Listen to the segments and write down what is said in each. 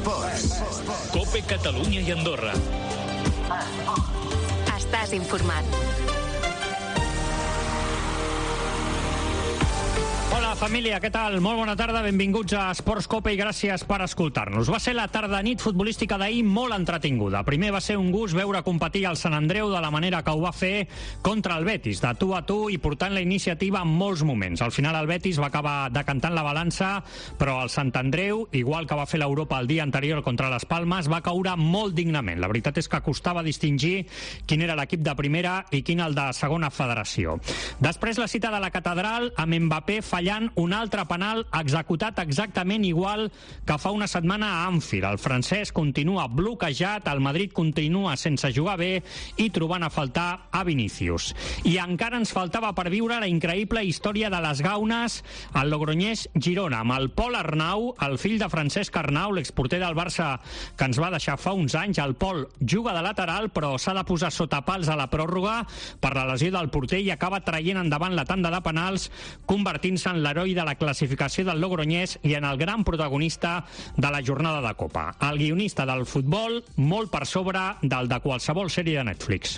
Esports. COPE Catalunya i Andorra. Estàs informat. Hola família, què tal? Molt bona tarda, benvinguts a Esports COPE i gràcies per escoltar-nos. Va ser la tarda-nit futbolística d'ahir molt entretinguda. Primer va ser un gust veure competir el Sant Andreu de la manera que ho va fer contra el Betis, de tu a tu i portant la iniciativa en molts moments. Al final el Betis va acabar decantant la balança, però el Sant Andreu, igual que va fer l'Europa el dia anterior contra les Palmes, va caure molt dignament. La veritat és que costava distingir quin era l'equip de primera i quin el de segona federació. Després la cita de la Catedral, amb Mbappé fallant un altre penal executat exactament igual que fa una setmana a Anfield. El francès continua bloquejat, el Madrid continua sense jugar bé i trobant a faltar a Vinícius. I encara ens faltava per viure la increïble història de les gaunes al Logroñés Girona, amb el Pol Arnau, el fill de Francesc Arnau, l'exporter del Barça que ens va deixar fa uns anys. El Pol juga de lateral, però s'ha de posar sota pals a la pròrroga per la lesió del porter i acaba traient endavant la tanda de penals, convertint-se en l'heroi de la classificació del Logroñés i en el gran protagonista de la jornada de Copa. El guionista del futbol molt per sobre del de qualsevol sèrie de Netflix.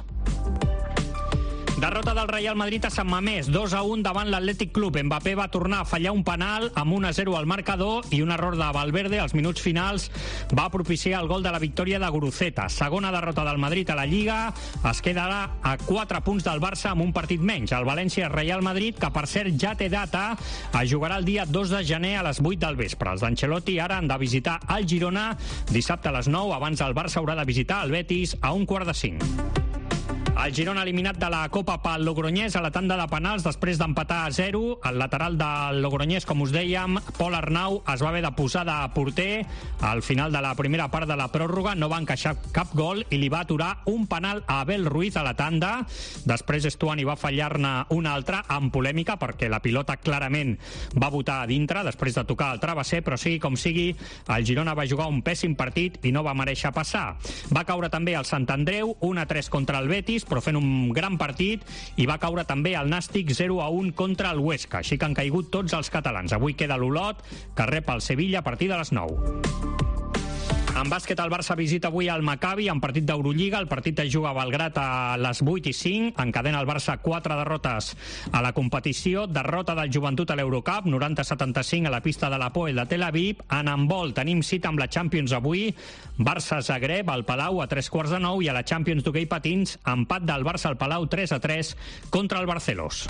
Derrota del Real Madrid a Sant Mamés, 2-1 davant l'Atlètic Club. Mbappé va tornar a fallar un penal amb 1-0 al marcador i un error de Valverde als minuts finals va propiciar el gol de la victòria de Guruceta. Segona derrota del Madrid a la Lliga, es quedarà a 4 punts del Barça amb un partit menys. El València-Real Madrid, que per cert ja té data, es jugarà el dia 2 de gener a les 8 del vespre. Els d'Ancelotti ara han de visitar el Girona dissabte a les 9, abans el Barça haurà de visitar el Betis a 1:45. El Girona eliminat de la Copa pel Logroñés a la tanda de penals després d'empatar a 0. El lateral del Logroñés, com us dèiem, Pol Arnau, es va haver de posar de porter al final de la primera part de la pròrroga, no va encaixar cap gol i li va aturar un penal a Abel Ruiz a la tanda. Després Estuani va fallar-ne un altre amb polèmica perquè la pilota clarament va botar a dintre després de tocar el travesser, però sigui com sigui, el Girona va jugar un pèssim partit i no va mereixer passar. Va caure també el Sant Andreu, 1-3 contra el Betis, però fent un gran partit, i va caure també el Nàstic 0-1 contra el Huesca. Així que han caigut tots els catalans. Avui queda l'Olot, que rep el Sevilla a partir de les 9. En bàsquet, el Barça visita avui el Maccabi en partit d'Eurolliga. El partit es juga a Belgrat a les 8:05. Encadena el Barça 4 derrotes a la competició. Derrota del Joventut a l'Eurocup, 90-75 a la pista de l'Hapoel de Tel Aviv. En handbol tenim cita amb la Champions avui. Barça-Zagreb al Palau a 9:15 i a la Champions d'hoquei patins, empat del Barça al Palau 3-3 contra el Barcelos.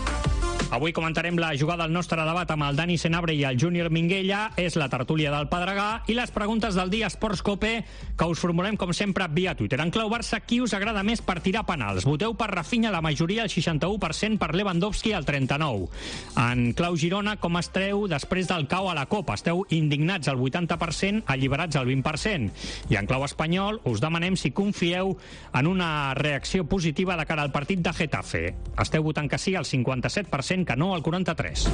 Avui comentarem la jugada al nostre debat amb el Dani Senabre i el Júnior Minguella. És la tertúlia del Pedregà i les preguntes del dia Esports COPE, que us formulem com sempre via Twitter. En clau Barça, qui us agrada més per tirar penals? Voteu per Rafinha, la majoria, el 61%, per Lewandowski, el 39%. En clau Girona, com esteu després del cau a la Copa? Esteu indignats el 80%, alliberats el 20%. I en clau espanyol, us demanem si confieu en una reacció positiva de cara al partit de Getafe. Esteu votant que sí, el 57%, que no, el 43%.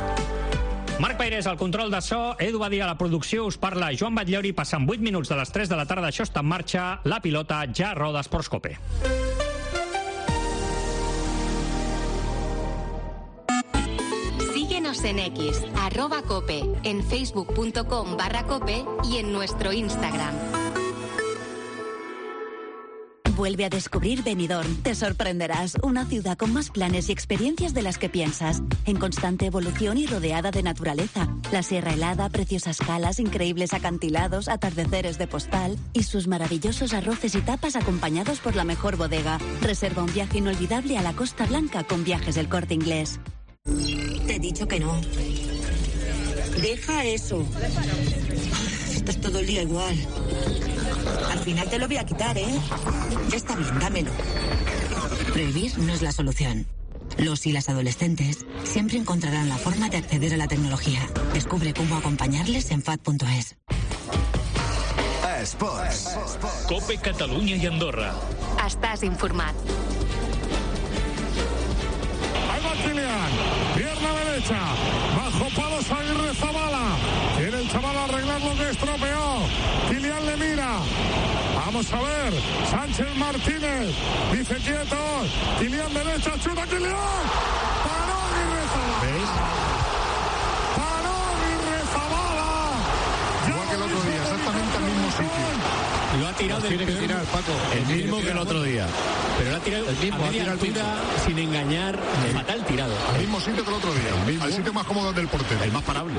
Marc Peirés al control de so, Edu Badia a la producció, us parla Joan Batllori, passant 8 minuts de les 3 de la tarda, això està en marxa, la pilota ja roda Esports COPE. Síguenos en X, @cope, en facebook.com/cope y en nuestro Instagram. Vuelve a descubrir Benidorm. Te sorprenderás. Una ciudad con más planes y experiencias de las que piensas. En constante evolución y rodeada de naturaleza. La Sierra Helada, preciosas calas, increíbles acantilados, atardeceres de postal y sus maravillosos arroces y tapas acompañados por la mejor bodega. Reserva un viaje inolvidable a la Costa Blanca con Viajes del Corte Inglés. Te he dicho que no. Deja eso. Estás todo el día igual. Al final te lo voy a quitar, ¿eh? Ya está bien, dámelo. Prohibir no es la solución. Los y las adolescentes siempre encontrarán la forma de acceder a la tecnología. Descubre cómo acompañarles en FAD.es. Esports. COPE Catalunya i Andorra. Estàs informat. Ahí va Kylian, pierna derecha, bajo palos Aguirre Zabala. Quiere el chaval arreglar lo que estropeó. Kylian le mira. Vamos a ver, Sánchez Martínez, dice quieto. Kylian derecha, chuta Kylian. Paró Aguirre Zabala. ¿Veis? Paró Aguirre Zabala. Igual que el otro día, exactamente Lo ha tirado del tiene que tirar, Paco. El mismo que el otro día. Pero lo ha tirado a media altura, sin engañar, fatal tirado. Al mismo sitio que el otro día. Al sitio más cómodo del portero. El más parable.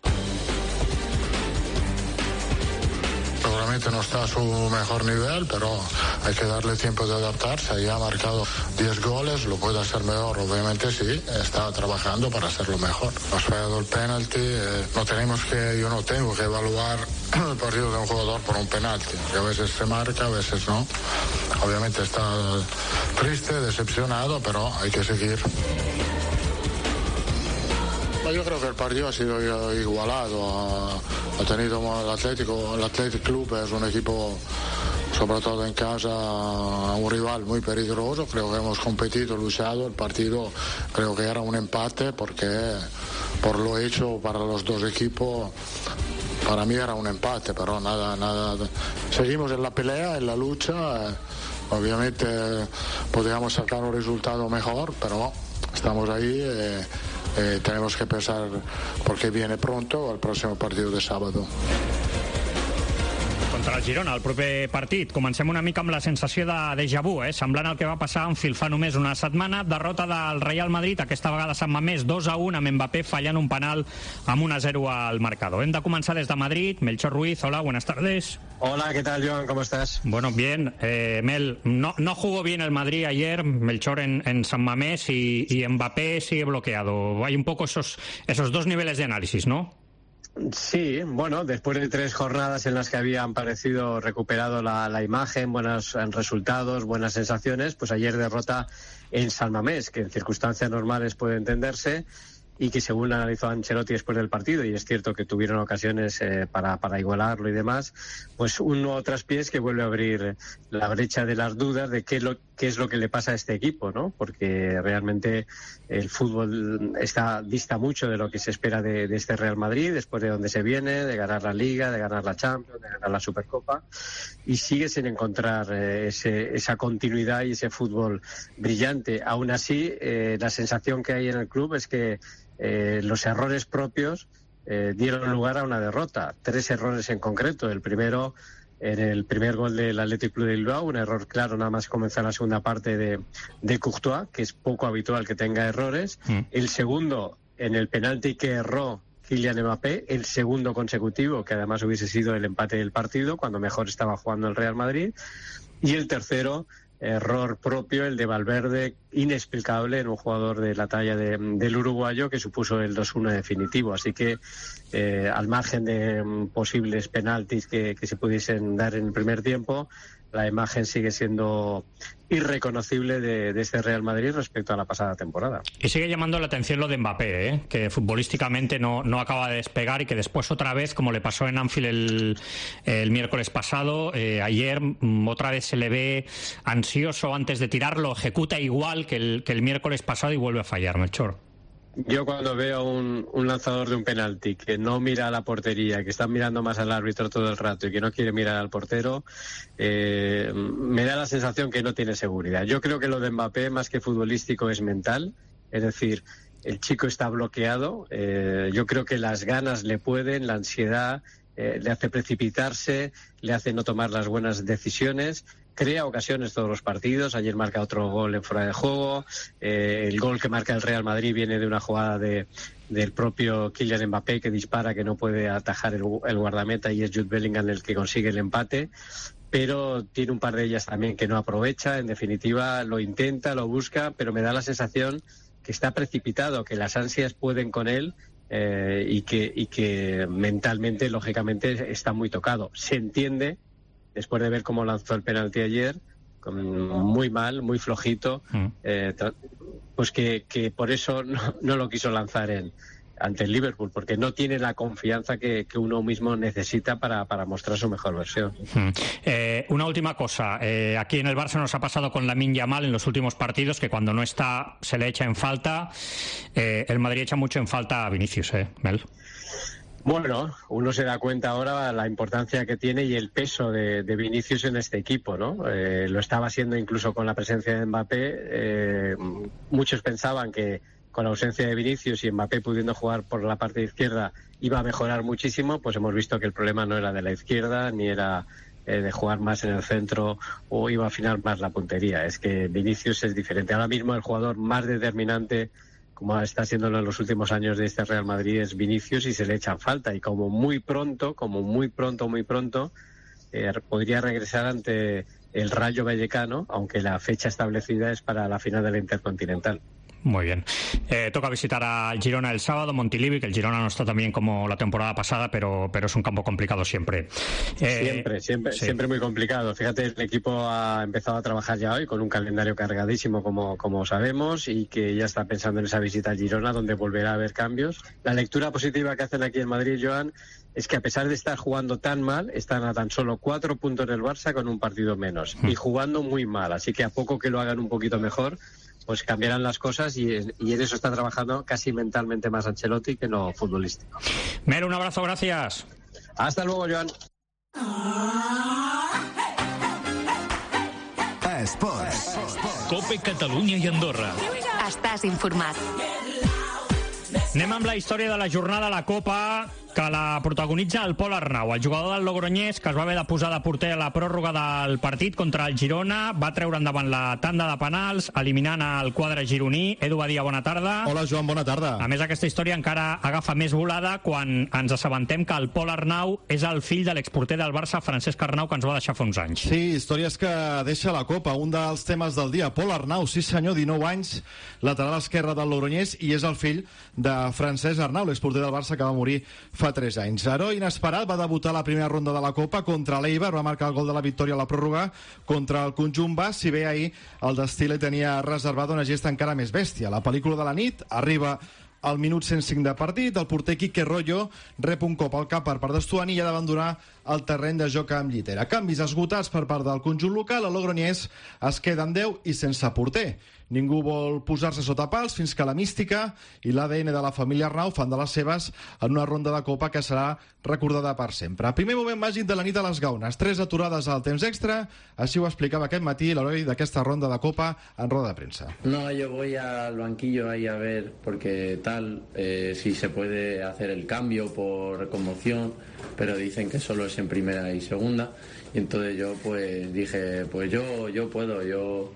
Seguramente no está a su mejor nivel, pero hay que darle tiempo de adaptarse. Ya ha marcado 10 goles, lo puede hacer mejor. Obviamente sí, está trabajando para hacerlo mejor. Has fallado el penalti. Yo no tengo que evaluar el partido de un jugador por un penalti. Que a veces se marca, a veces no. Obviamente está triste, decepcionado, pero hay que seguir. Yo creo que el partido ha sido igualado. Ha tenido el Athletic Club es un equipo, sobre todo en casa, un rival muy peligroso. Creo que hemos competido, luchado. El partido creo que era un empate porque por lo hecho para los dos equipos, para mí era un empate, pero nada. Seguimos en la pelea, en la lucha. Obviamente podríamos sacar un resultado mejor, pero estamos ahí. Tenemos que pensar porque viene pronto el próximo partido de sábado. Contra el Girona, el proper partit. Comencem una mica amb la sensació de déjà vu, semblant al que va passar en fa només una setmana. Derrota del Real Madrid, aquesta vegada a Sant Mamés, 2-1, amb Mbappé fallant un penal amb 1-0 al marcador. Hem de començar des de Madrid. Melchor Ruiz, hola, buenas tardes. Hola, ¿qué tal, Joan? ¿Cómo estás? Bueno, bien. Mel, no jugó bien el Madrid ayer, Melchor en San Mamés, y Mbappé sigue bloqueado. Hay un poco esos dos niveles de análisis, ¿no? Sí, bueno, después de 3 jornadas en las que habían parecido recuperado la imagen, buenos resultados, buenas sensaciones, pues ayer derrota en San Mamés, que en circunstancias normales puede entenderse, y que según analizó Ancelotti después del partido, y es cierto que tuvieron ocasiones para igualarlo y demás, pues un nuevo traspiés que vuelve a abrir la brecha de las dudas de qué es lo que le pasa a este equipo, ¿no? Porque realmente el fútbol dista mucho de lo que se espera de este Real Madrid, después de donde se viene, de ganar la Liga, de ganar la Champions, de ganar la Supercopa, y sigue sin encontrar esa continuidad y ese fútbol brillante. Aún así, la sensación que hay en el club es que los errores propios dieron lugar a una derrota. 3 errores en concreto. El primero, en el primer gol del Athletic Club de Bilbao, un error claro nada más comenzar la segunda parte de Courtois, que es poco habitual que tenga errores. El segundo, en el penalti que erró Kylian Mbappé, el segundo consecutivo, que además hubiese sido el empate del partido, cuando mejor estaba jugando el Real Madrid. Y el tercero, error propio, el de Valverde, inexplicable en un jugador de la talla del uruguayo, que supuso el 2-1 definitivo. Así que al margen de posibles penaltis que se pudiesen dar en el primer tiempo, la imagen sigue siendo irreconocible de este Real Madrid respecto a la pasada temporada. Y sigue llamando la atención lo de Mbappé, que futbolísticamente no acaba de despegar, y que después otra vez, como le pasó en Anfield el miércoles pasado, ayer otra vez se le ve ansioso antes de tirarlo, ejecuta igual que el miércoles pasado y vuelve a fallar, Melchor. Yo cuando veo un lanzador de un penalti que no mira a la portería, que está mirando más al árbitro todo el rato y que no quiere mirar al portero, me da la sensación que no tiene seguridad. Yo creo que lo de Mbappé, más que futbolístico, es mental. Es decir, el chico está bloqueado. Yo creo que las ganas le pueden, la ansiedad le hace precipitarse, le hace no tomar las buenas decisiones. Crea ocasiones todos los partidos. Ayer marca otro gol en fuera de juego. El gol que marca el Real Madrid viene de una jugada del propio Kylian Mbappé, que dispara, que no puede atajar el guardameta, y es Jude Bellingham el que consigue el empate. Pero tiene un par de ellas también que no aprovecha. En definitiva, lo intenta, lo busca, pero me da la sensación que está precipitado, que las ansias pueden con él, y que mentalmente, lógicamente, está muy tocado. Se entiende, después de ver cómo lanzó el penalti ayer, muy mal, muy flojito, pues que por eso no lo quiso lanzar ante el Liverpool, porque no tiene la confianza que uno mismo necesita para mostrar su mejor versión. Una última cosa, aquí en el Barça nos ha pasado con Lamine Yamal en los últimos partidos, que cuando no está se le echa en falta. El Madrid echa mucho en falta a Vinicius, Mel. Bueno, uno se da cuenta ahora la importancia que tiene y el peso de Vinicius en este equipo, ¿no? Lo estaba haciendo incluso con la presencia de Mbappé. Muchos pensaban que con la ausencia de Vinicius y Mbappé pudiendo jugar por la parte izquierda iba a mejorar muchísimo, pues hemos visto que el problema no era de la izquierda ni era de jugar más en el centro o iba a afinar más la puntería. Es que Vinicius es diferente. Ahora mismo el jugador más determinante, como está siéndolo en los últimos años de este Real Madrid, es Vinicius, y se le echan falta. Y como muy pronto, podría regresar ante el Rayo Vallecano, aunque la fecha establecida es para la final de la Intercontinental. Muy bien. Toca visitar al Girona el sábado, Montilivi, que el Girona no está tan bien como la temporada pasada, pero es un campo complicado siempre. Siempre muy complicado. Fíjate, el equipo ha empezado a trabajar ya hoy con un calendario cargadísimo, como sabemos, y que ya está pensando en esa visita al Girona, donde volverá a haber cambios. La lectura positiva que hacen aquí en Madrid, Joan, es que a pesar de estar jugando tan mal, están a tan solo 4 puntos del Barça con un partido menos, y jugando muy mal. Así que a poco que lo hagan un poquito mejor, pues cambiarán las cosas, y en eso está trabajando casi mentalmente más Ancelotti que en lo futbolístico. Mer, un abrazo, gracias. Hasta luego, Joan. Esports. COPE Catalunya i Andorra. Estàs informat. Anem amb la història de la jornada a la Copa, que la protagonitza el Pol Arnau, el jugador del Logroñés, que es va haver de posar de porter a la pròrroga del partit contra el Girona, va treure endavant la tanda de penals, eliminant el quadre gironí. Edu Badia, bona tarda. Hola, Joan, bona tarda. A més, aquesta història encara agafa més volada quan ens assabentem que el Pol Arnau és el fill de l'exporter del Barça, Francesc Arnau, que ens va deixar fa uns anys. Sí, històries que deixa la Copa, un dels temes del dia. Pol Arnau, sí senyor, 19 anys, lateral esquerre del Logroñés, i és el fill de Francesc Arnau, l'exporter del Barça, que va morir fa 3 anys. Heroi inesperat, va debutar a la primera ronda de la Copa contra l'Eibar, va marcar el gol de la victòria a la pròrroga contra el conjunt basc, si bé ahir el destí li tenia reservada una gesta encara més bèstia. La pel·lícula de la nit arriba al minut 105 de partit, el porter Quique Royo rep un cop al cap per part d'Estuani i ha d'abandonar el terreny de joc amb llitera. Canvis esgotats per part del conjunt local, el Logroñés es queda amb 10 i sense porter. Ningú vol posar-se sota pals fins que la mística i l'ADN de la família Arnau fan de les seves en una ronda de Copa que serà recordada per sempre. Primer moment màgic de la nit a les Gaunes, 3 aturades al temps extra, així ho explicava aquest matí l'heroi d'aquesta ronda de Copa en roda de premsa. No, yo voy al banquillo ahí a ver, porque si se puede hacer el cambio por conmoción, pero dicen que solo es en primera y segunda, y entonces yo pues dije, pues yo puedo,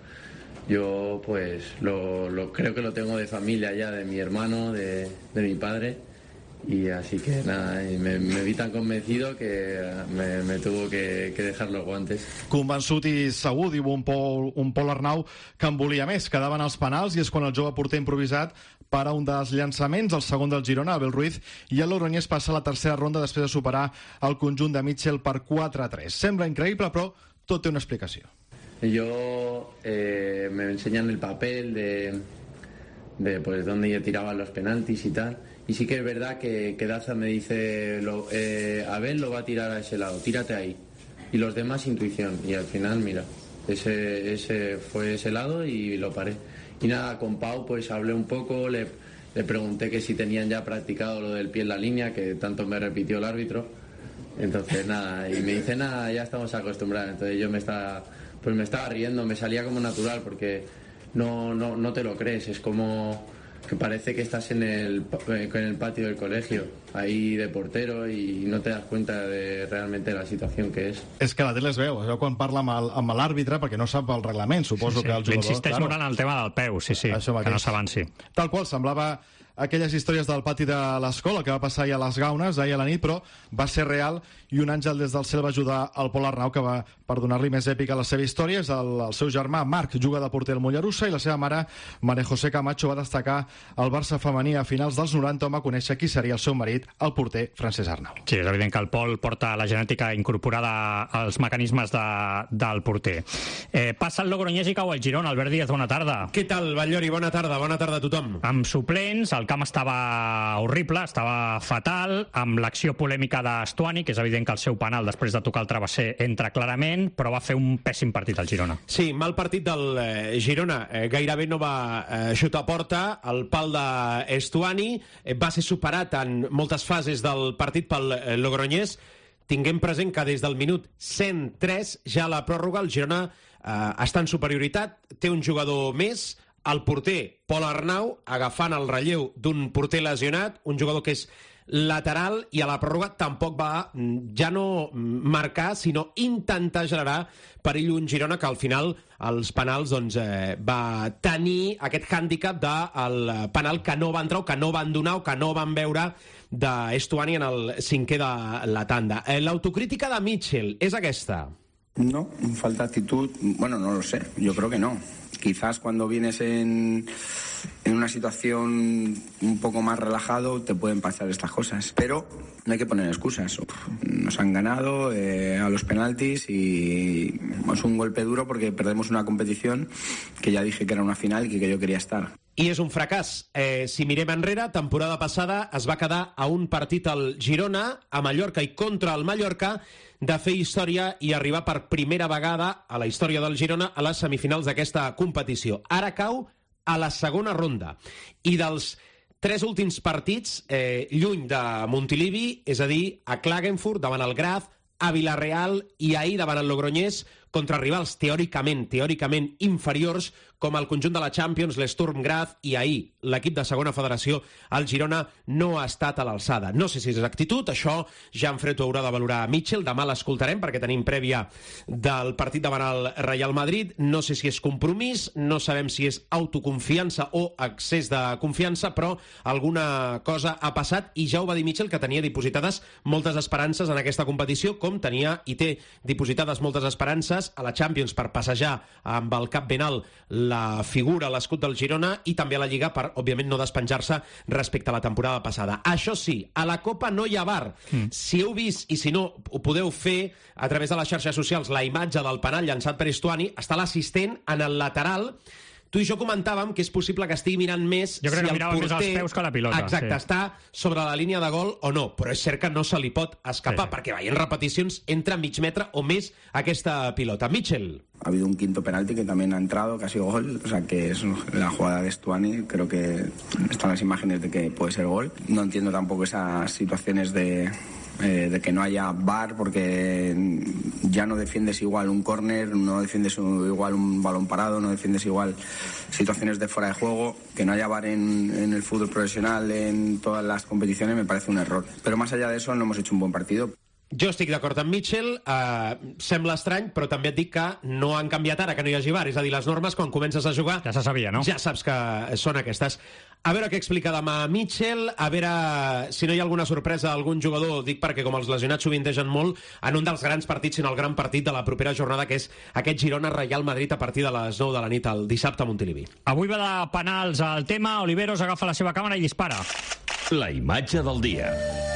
yo pues creo que lo tengo de familia ya, de mi hermano, de mi padre, y así que nada, me vi tan convencido que me tuvo que dejar los guantes. Convençut i segur, diu un Pol Arnau, que en volia més. Quedaven els penals i és quan el jove porter improvisat para un dels llançaments, el segon del Girona, Abel Ruiz, i el Logroñés passa a la tercera ronda després de superar el conjunt de Mitchell per 4-3. Sembla increïble, però tot té una explicació. Yo me enseñan el papel de pues dónde yo tiraba los penaltis y tal, y sí que es verdad que Daza me dice Abel lo va a tirar a ese lado, tírate ahí, y los demás intuición, y al final mira, ese fue ese lado y lo paré. Y nada, con Pau pues hablé un poco, le pregunté que si tenían ya practicado lo del pie en la línea, que tanto me repitió el árbitro. Entonces nada, y me dice nada, ya estamos acostumbrados. Entonces yo me estaba riendo, me salía como natural, porque no te lo crees, es como que parece que estás en el patio del colegio, ahí de portero, i no te das cuenta de realmente la situació que és. És que la tele es veu, quan parla amb l'àrbitre, perquè no sap el reglament, suposo que el jugador... L'insisteix molt en el tema del peu, sí, que no s'avanci. Tal qual, semblava aquelles històries del pati de l'escola que va passar ahir a les Gaunes, ahir a la nit, però va ser real, i un àngel des del cel va ajudar el Pol Arnau, que va, per donar-li més èpica a la seva història, és el seu germà Marc, juga de porter al Mollerussa, i la seva mare, Maria José Camacho, va destacar el Barça femení a finals dels 90, on va conèixer qui seria el seu marit, el porter Francesc Arnau. Sí, és evident que el Pol porta la genètica incorporada als mecanismes del porter. Passa el Logroñés i cau el Girona. Albert Díaz, bona tarda. Què tal, Batllori? Bona tarda a tothom. Amb suplents, el camp estava horrible, estava fatal, amb l'acció polèmica d'Estuani, que és evident que el seu penal després de tocar el travesser entra clarament, però va fer un pèssim partit al Girona. Sí, mal partit del Girona. Gairebé no va xutar a porta. El pal d'Estuani va ser superat en moltes fases del partit pel Logroñés. Tinguem present que des del minut 103, ja a la pròrroga, el Girona està en superioritat, té un jugador més, el porter Pol Arnau agafant el relleu d'un porter lesionat, un jugador que és lateral, i a la pròrroga tampoc va ja no marcar, sinó intentar generar perill un Girona que al final als penals va tenir aquest hàndicap del penal que no van treure, que no van donar o que no van veure d'Estuani en el cinquè de la tanda. L'autocrítica de Mitchell és aquesta? No, falta actitud. Bueno, no lo sé, yo creo que no. Quizás cuando vienes en una situación un poco más relajado te pueden pasar estas cosas, pero no hay que poner excusas. Nos han ganado a los penaltis y es un golpe duro porque perdemos una competición que ya dije que era una final y que yo quería estar. I és un fracàs. Si mirem enrere, temporada passada es va quedar a un partit al Girona, a Mallorca i contra el Mallorca, de fer història i arribar per primera vegada a la història del Girona a les semifinals d'aquesta competició. Ara cau a la segona ronda. I dels 3 últims partits, lluny de Montilivi, és a dir, a Klagenfurt, davant el Graz, a Villarreal i ahir davant el Logroñés, contra rivals teòricament inferiors, com el conjunt de la Champions, l'Sturm Graz, i ahir l'equip de segona federació, el Girona, no ha estat a l'alçada. No sé si és actitud, això Gianfredo haurà de valorar a Mitchell, demà l'escoltarem perquè tenim prèvia del partit davant el Real Madrid, no sé si és compromís, no sabem si és autoconfiança o excés de confiança, però alguna cosa ha passat, i ja ho va dir Mitchell, que tenia dipositades moltes esperances en aquesta competició, com tenia i té dipositades moltes esperances a la Champions per passejar amb el cap ben alt la figura, l'escut del Girona, i també a la Lliga per, òbviament, no despenjar-se respecte a la temporada passada. Això sí, a la Copa no hi ha VAR. Si heu vist, i si no, ho podeu fer a través de les xarxes socials, la imatge del penal llançat per Estuani, està l'assistent en el lateral. Tu i jo comentàvem que és possible que estigui mirant més jo crec que mirava més els peus que la pilota. Exacte, sí. Està sobre la línia de gol o no, però és cert que no se li pot escapar, sí. Perquè veient repeticions entra mig metre o més aquesta pilota. Mitchell. Ha habido un quinto penalti que también ha entrado, que ha sido gol, o sea que es la jugada de Estuani, creo que están las imágenes de que puede ser gol. No entiendo tampoco esas situaciones de que no haya VAR, porque ya no defiendes igual un córner, no defiendes igual un balón parado, no defiendes igual situaciones de fuera de juego. Que no haya VAR en el fútbol profesional, en todas las competiciones, me parece un error. Pero más allá de eso, no hemos hecho un buen partido. Jo estic d'acord amb Mitchell, sembla estrany, però també et dic que no han canviat ara que no hi hagi VAR, és a dir, les normes quan comences a jugar ja se sabia, no? Ja saps que són aquestes. A veure què explica demà Mitchell, a veure si no hi ha alguna sorpresa d'algun jugador, dic perquè com els lesionats sovintegen molt, en un dels grans partits, sinó el gran partit de la propera jornada, que és aquest Girona-Real Madrid a partir de les 9 de la nit el dissabte a Montilivi. Avui va de penals al tema, Oliveros agafa la seva càmera i dispara. La imatge del dia.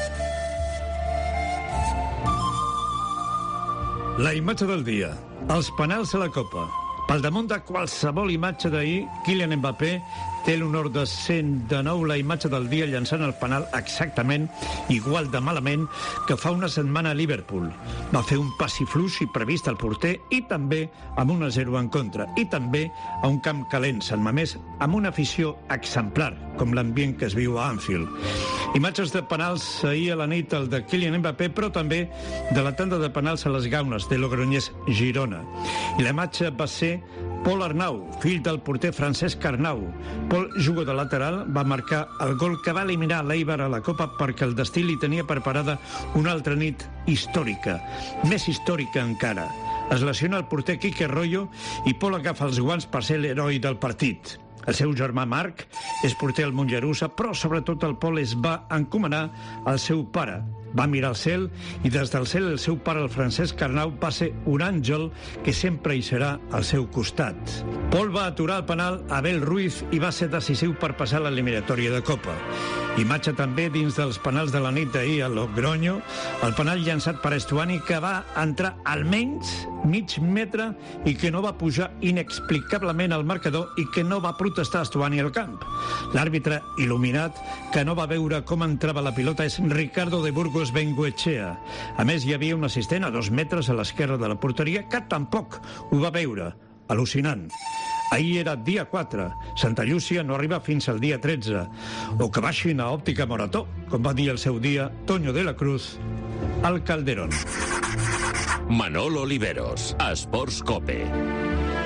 La imatge del dia. Els penals a la Copa. Pel damunt de qualsevol imatge d'ahir, Kylian Mbappé té l'honor de ser de nou la imatge del dia llançant el penal exactament igual de malament que fa una setmana a Liverpool. Va fer un passi fluix i previst al porter i també amb 1-0 en contra. I també a un camp calent, Sant Mamés, amb una afició exemplar, com l'ambient que es viu a Anfield. Imatges de penals ahir a la nit, el de Kylian Mbappé, però també de la tanda de penals a les Gaunes de Logroñés Girona. I la imatge va ser Pol Arnau, fill del porter Francesc Arnau. Pol, jugador de lateral, va marcar el gol que va eliminar l'Eibar a la Copa perquè el destí li tenia preparada una altra nit històrica, més històrica encara. Es lesiona el porter Quique Royo i Pol agafa els guants per ser l'heroi del partit. El seu germà Marc és porter al Mollerussa, però sobretot el Pol es va encomanar al seu pare. Va mirar al cel i des del cel el seu pare, el Francesc Arnau, va ser un àngel que sempre hi serà al seu costat. Pol va aturar el penal a Abel Ruiz i va ser decisiu per passar l'eliminatòria de Copa. Imatge també dins dels penals de la nit d'ahir a Logroño, el penal llançat per Estuani que va entrar almenys mig metre i que no va pujar inexplicablement al marcador i que no va protestar Estuani al camp. L'àrbitre il·luminat que no va veure com entrava la pilota és Ricardo de Burgos Bengoechea. A més, hi havia un assistent a 2 metres a l'esquerra de la porteria que tampoc ho va veure. Al·lucinant. Ahir era dia 4. Santa Llúcia no arriba fins al dia 13. O que baixin a Òptica Morató, com va dir el seu dia Toño de la Cruz al Calderón. Manolo Oliveros, Esports Cope.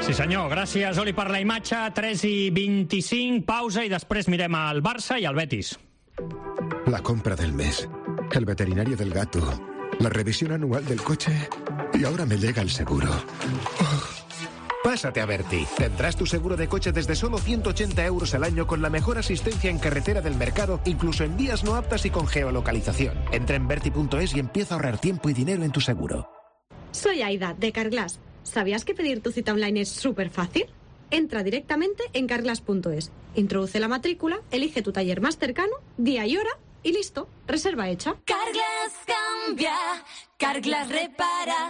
Sí senyor, gràcies Oli per la imatge. 3:25, pausa i després mirem al Barça i al Betis. La compra del mes, el veterinario del gato, la revisión anual del coche y ahora me llega el seguro. Pásate a Berti. Tendrás tu seguro de coche desde solo 180 euros al año con la mejor asistencia en carretera del mercado, incluso en vías no aptas y con geolocalización. Entra en Berti.es y empieza a ahorrar tiempo y dinero en tu seguro. Soy Aida, de Carglass. ¿Sabías que pedir tu cita online es súper fácil? Entra directamente en carglass.es, introduce la matrícula, elige tu taller más cercano, día y hora y listo, reserva hecha. Carglass cambia, Carglass repara.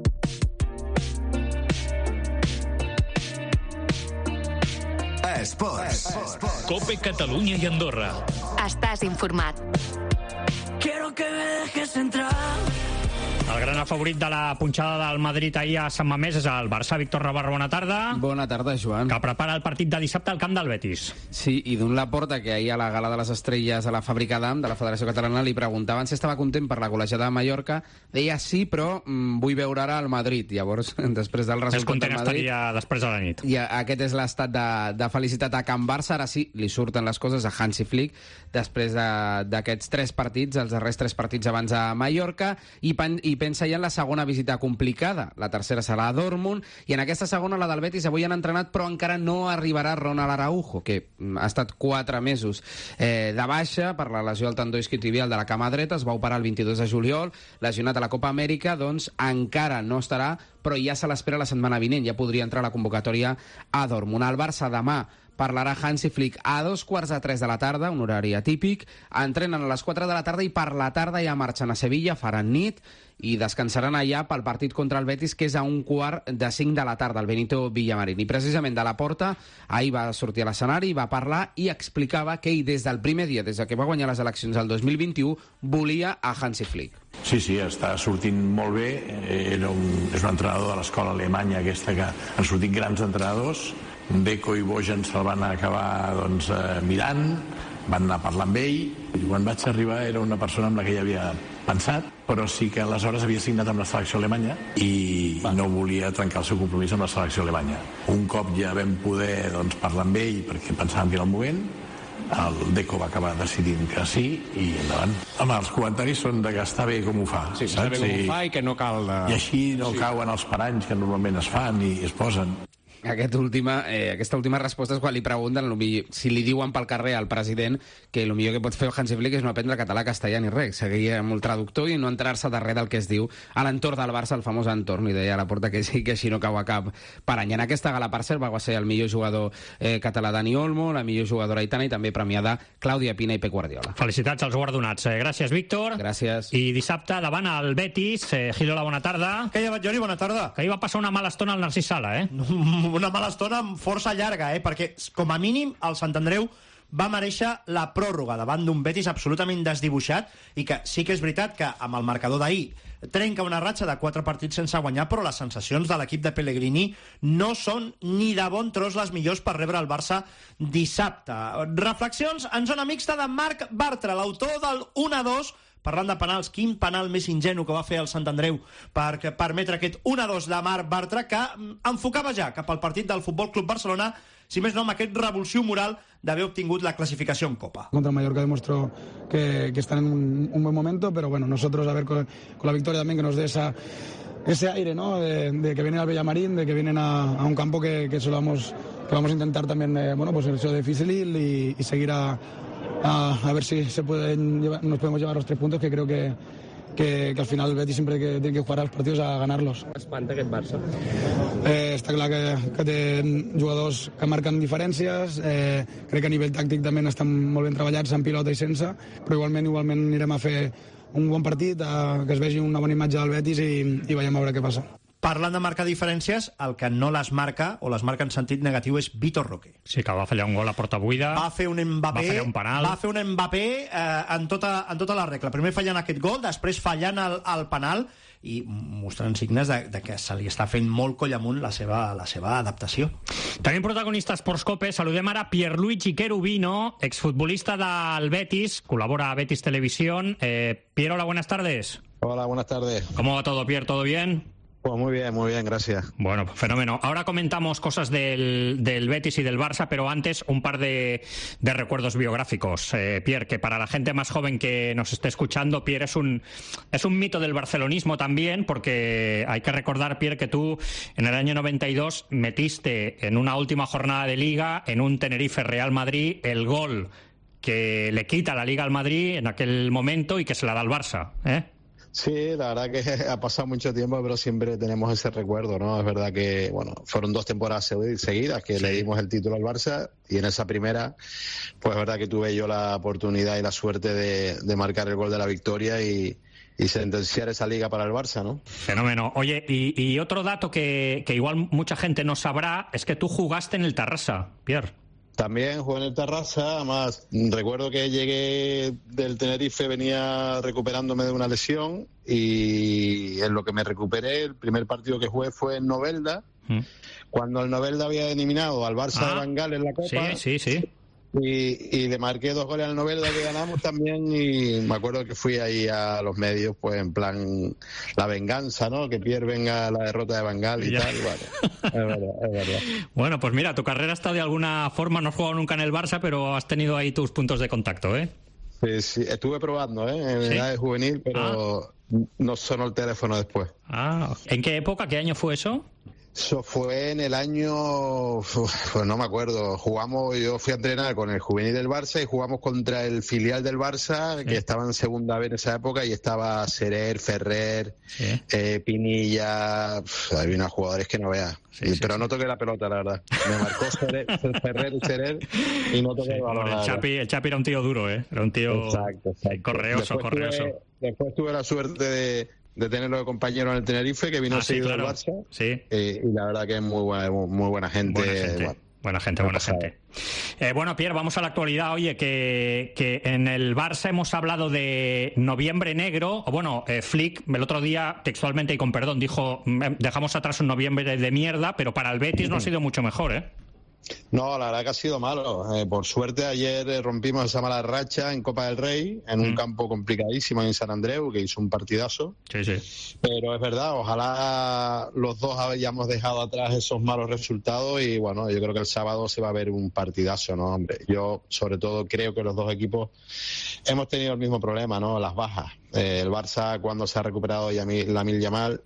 Esports. Cope Catalunya i Andorra. Estàs informat. Quiero que me dejes entrar. El gran afavorit de la punxada del Madrid ahir a Sant Mamés és el Barça. Víctor Navarro, bona tarda. Bona tarda, Joan. Que prepara el partit de dissabte al camp del Betis. Sí, i d'un Laporta, que ahir a la Gala de les Estrelles a la Fàbrica d'Am de la Federació Catalana li preguntaven si estava content per la golejada de Mallorca. Deia sí, però vull veure ara el Madrid. Llavors, després del resultat content del Madrid... estaria després de la nit. I aquest és l'estat de felicitat a Can Barça. Ara sí, li surten les coses a Hansi Flick després d'aquests 3 partits, els darrers 3 partits abans a Mallorca, i pensa ja en la segona visita complicada. La tercera serà a Dortmund, i en aquesta segona, la del Betis, avui han entrenat, però encara no arribarà Ronald Araujo, que ha estat 4 mesos de baixa per la lesió al tendó isquiotibial de la cama dreta. Es va operar el 22 de juliol, lesionat a la Copa Amèrica, doncs encara no estarà, però ja se l'espera la setmana vinent, ja podria entrar a la convocatòria a Dortmund. El Barça demà parlarà Hansi Flick a 2:45 de la tarda, un horari atípic. Entrenen a les 4 de la tarda i per la tarda ja marxen a Sevilla, faran nit i descansaran allà pel partit contra el Betis, que és a 4:45 de la tarda, el Benito Villamarín. I precisament de la Porta ahir va sortir a l'escenari, va parlar i explicava que ell des del primer dia, des que va guanyar les eleccions del 2021, volia a Hansi Flick. Sí, està sortint molt bé. És un entrenador de l'escola alemanya aquesta, que han sortit grans entrenadors. Deco i Bojan se'l van acabar mirant, van anar a parlar amb ell, i quan vaig arribar era una persona amb la que ja havia pensat, però sí que aleshores havia signat amb la selecció alemanya i no volia trencar el seu compromís amb la selecció alemanya. Un cop ja vam poder parlar amb ell, perquè pensàvem que era el moment, el Deco va acabar decidint que sí i endavant. Home, els comentaris són de que està bé com ho fa. Sí, està bé com ho fa i que no cal... I així no cauen els paranys que normalment es fan i es posen. Aquesta última resposta és quan li pregunten si li diuen pel carrer al president que el millor que pot fer Hansi Flick és no aprendre català, castellà ni res, seguir amb el traductor i no entrar-se darrere del que es diu a l'entorn del Barça, el famós entorn, i deia a la Porta que sí, que així no cau a cap per any. En aquesta gala, per cert, va ser el millor jugador català Dani Olmo, la millor jugadora Aitana i també premiada Clàudia Pina i Pep Guardiola. Felicitats als guardonats. Gràcies, Víctor. Gràcies. I dissabte davant el Betis. Girola, bona tarda. Què llevat, Joni? Bona tarda. Que ahir va passar una mala estona al Narcís Sala, Una mala estona força llarga, perquè com a mínim el Sant Andreu va mereixer la pròrroga davant d'un Betis absolutament desdibuixat, i que sí que és veritat que amb el marcador d'ahir trenca una ratxa de 4 partits sense guanyar, però les sensacions de l'equip de Pellegrini no són ni de bon tros les millors per rebre el Barça dissabte. Reflexions en zona mixta de Marc Bartra, l'autor del 1-2, parlant de penals. Quin penal més ingenu que va fer el Sant Andreu per permetre aquest 1-2 de Marc Bartra, que enfocava ja cap al partit del Futbol Club Barcelona, si més no amb aquest revulsiu moral d'haver obtingut la clasificación en Copa. Contra Mallorca demostró que están en un buen momento, pero bueno, nosotros a ver con la victoria también que nos dé ese aire, ¿no? De que vienen al Villamarín, de que vienen a un campo que vamos a intentar también, pues eso difícil y seguir a ver si nos podemos llevar los 3 puntos, que creo que al final el Betis siempre tiene que jugar a los partidos a ganarlos. Espanta aquest Barça. Està clar que té jugadors que marquen diferències, crec que a nivell tàctic també estan molt ben treballats en pilota i sense, però igualment anirem a fer un bon partit, que es vegi una bona imatge del Betis i veiem a veure què passa. Parlant de marcar diferències, el que no les marca, o les marca en sentit negatiu, és Vitor Roque. Sí, que va fallar un gol a porta buida. Va fer un Mbappé, va fallar un penal. Va fer un Mbappé en tota la regla. Primer fallant aquest gol, després fallant el penal, i mostrant signes de que se li està fent molt coll amunt la seva adaptació. Tenim protagonista Sports Cope. Saludem ara Pierluigi Cherubino, exfutbolista del Betis, col·labora a Betis Televisión. Piero, hola, buenas tardes. Hola, buenas tardes. ¿Cómo va todo, Pierre? ¿Todo bien? Pues muy bien, gracias. Bueno, fenómeno. Ahora comentamos cosas del Betis y del Barça, pero antes un par de recuerdos biográficos. Pierre, que para la gente más joven que nos esté escuchando, Pierre es un mito del barcelonismo también, porque hay que recordar, Pierre, que tú en el año 92 metiste en una última jornada de Liga, en un Tenerife Real Madrid, el gol que le quita la Liga al Madrid en aquel momento y que se la da al Barça, ¿eh? Sí, la verdad que ha pasado mucho tiempo, pero siempre tenemos ese recuerdo, ¿no? Es verdad que, bueno, fueron 2 temporadas seguidas que le dimos el título al Barça, y en esa primera, pues es verdad que tuve yo la oportunidad y la suerte de marcar el gol de la victoria y sentenciar esa liga para el Barça, ¿no? Fenómeno. Oye, y otro dato que igual mucha gente no sabrá es que tú jugaste en el Tarrasa, Pierre. También jugué en el Tarrasa, además recuerdo que llegué del Tenerife, venía recuperándome de una lesión, y en lo que me recuperé, el primer partido que jugué fue en Novelda, cuando el Novelda había eliminado al Barça de Van Gaal en la Copa. Sí. Y le marqué 2 goles al Novelda que ganamos también, y me acuerdo que fui ahí a los medios, pues en plan la venganza, ¿no? Que Pierre venga a la derrota de Van Gaal y tal. Bueno, es verdad. Bueno, pues mira, tu carrera está de alguna forma, no has jugado nunca en el Barça, pero has tenido ahí tus puntos de contacto, ¿eh? Sí, estuve probando, en edad de juvenil, pero no sonó el teléfono después. ¿En qué época, qué año fue eso? Eso fue en el año, pues no me acuerdo, yo fui a entrenar con el juvenil del Barça y jugamos contra el filial del Barça, que estaba en segunda B en esa época, y estaba Serer, Ferrer, Pinilla, había unos jugadores que no veas. Pero no toqué la pelota, la verdad. Me marcó Ferrer y Serer y no toqué el balón. El Chapi era un tío duro, ¿eh? Era un tío correoso. Después tuve la suerte de tenerlo de compañero en el Tenerife, que vino seguido del Barça. Y la verdad que es muy buena gente. Buena gente. Bueno, Pierre, vamos a la actualidad. Oye, que en el Barça hemos hablado de noviembre negro. Bueno, Flick el otro día, textualmente y con perdón, dijo: dejamos atrás un noviembre de mierda, pero para el Betis no ha sido mucho mejor, ¿eh? No, la verdad que ha sido malo. Por suerte ayer rompimos esa mala racha en Copa del Rey, en un campo complicadísimo en San Andreu, que hizo un partidazo. Sí. Pero es verdad, ojalá los dos hayamos dejado atrás esos malos resultados, y bueno, yo creo que el sábado se va a ver un partidazo, ¿no, hombre? Yo sobre todo creo que los dos equipos hemos tenido el mismo problema, ¿no? Las bajas. El Barça, cuando se ha recuperado Lamine Yamal,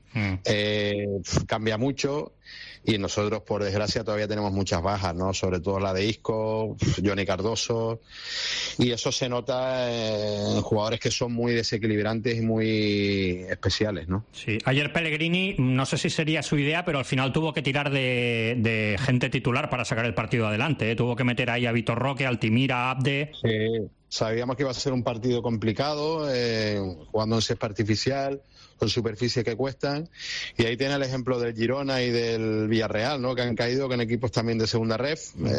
cambia mucho. Y nosotros, por desgracia, todavía tenemos muchas bajas, ¿no? Sobre todo la de Isco, Johnny Cardoso. Y eso se nota en jugadores que son muy desequilibrantes y muy especiales, ¿no? Sí. Ayer Pellegrini, no sé si sería su idea, pero al final tuvo que tirar de gente titular para sacar el partido adelante, ¿eh? Tuvo que meter ahí a Vitor Roque, Altimira, Abde. Sí. Sabíamos que iba a ser un partido complicado, jugando en césped artificial, con superficies que cuestan, y ahí tiene el ejemplo del Girona y del Villarreal, ¿no? Que han caído con equipos también de segunda ref.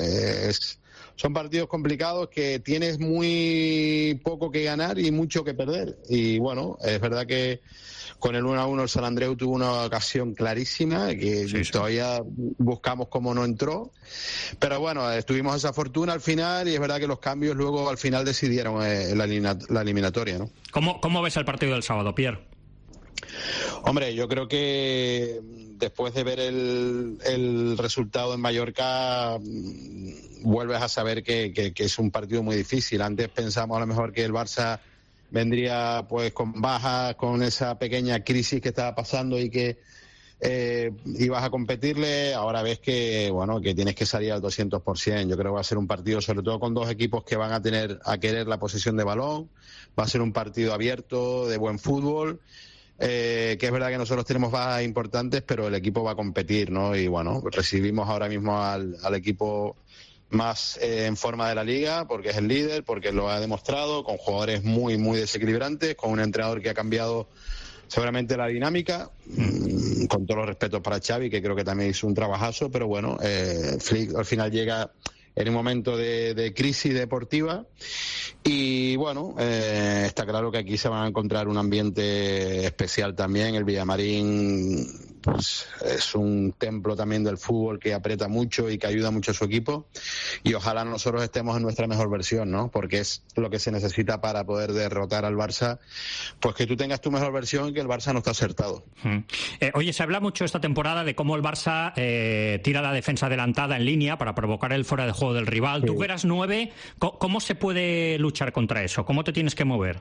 Son partidos complicados que tienes muy poco que ganar y mucho que perder. Y bueno, es verdad que con el 1-1 el San Andreu tuvo una ocasión clarísima que todavía buscamos cómo no entró, pero bueno, tuvimos esa fortuna al final, y es verdad que los cambios luego al final decidieron la eliminatoria, ¿no? ¿Cómo ves el partido del sábado, Pierre? Hombre, yo creo que después de ver el resultado en Mallorca, vuelves a saber que es un partido muy difícil. Antes pensamos a lo mejor que el Barça vendría pues con bajas, con esa pequeña crisis que estaba pasando y que ibas a competirle. Ahora ves que tienes que salir al 200%. Yo creo que va a ser un partido, sobre todo con dos equipos que van a querer la posesión de balón. Va a ser un partido abierto, de buen fútbol. Que es verdad que nosotros tenemos bajas importantes, pero el equipo va a competir, ¿no? Y bueno, recibimos ahora mismo al equipo más en forma de la liga, porque es el líder, porque lo ha demostrado, con jugadores muy, muy desequilibrantes, con un entrenador que ha cambiado seguramente la dinámica, con todos los respetos para Xavi, que creo que también hizo un trabajazo, pero bueno, Flick al final llega en un momento de crisis deportiva, y bueno, está claro que aquí se van a encontrar un ambiente especial también. El Villamarín pues es un templo también del fútbol que aprieta mucho y que ayuda mucho a su equipo, y ojalá nosotros estemos en nuestra mejor versión, ¿no? Porque es lo que se necesita para poder derrotar al Barça, pues que tú tengas tu mejor versión y que el Barça no está acertado. Oye, se habla mucho esta temporada de cómo el Barça tira la defensa adelantada en línea para provocar el fuera de juego del rival. Tú que eras 9, ¿cómo se puede luchar contra eso? ¿Cómo te tienes que mover?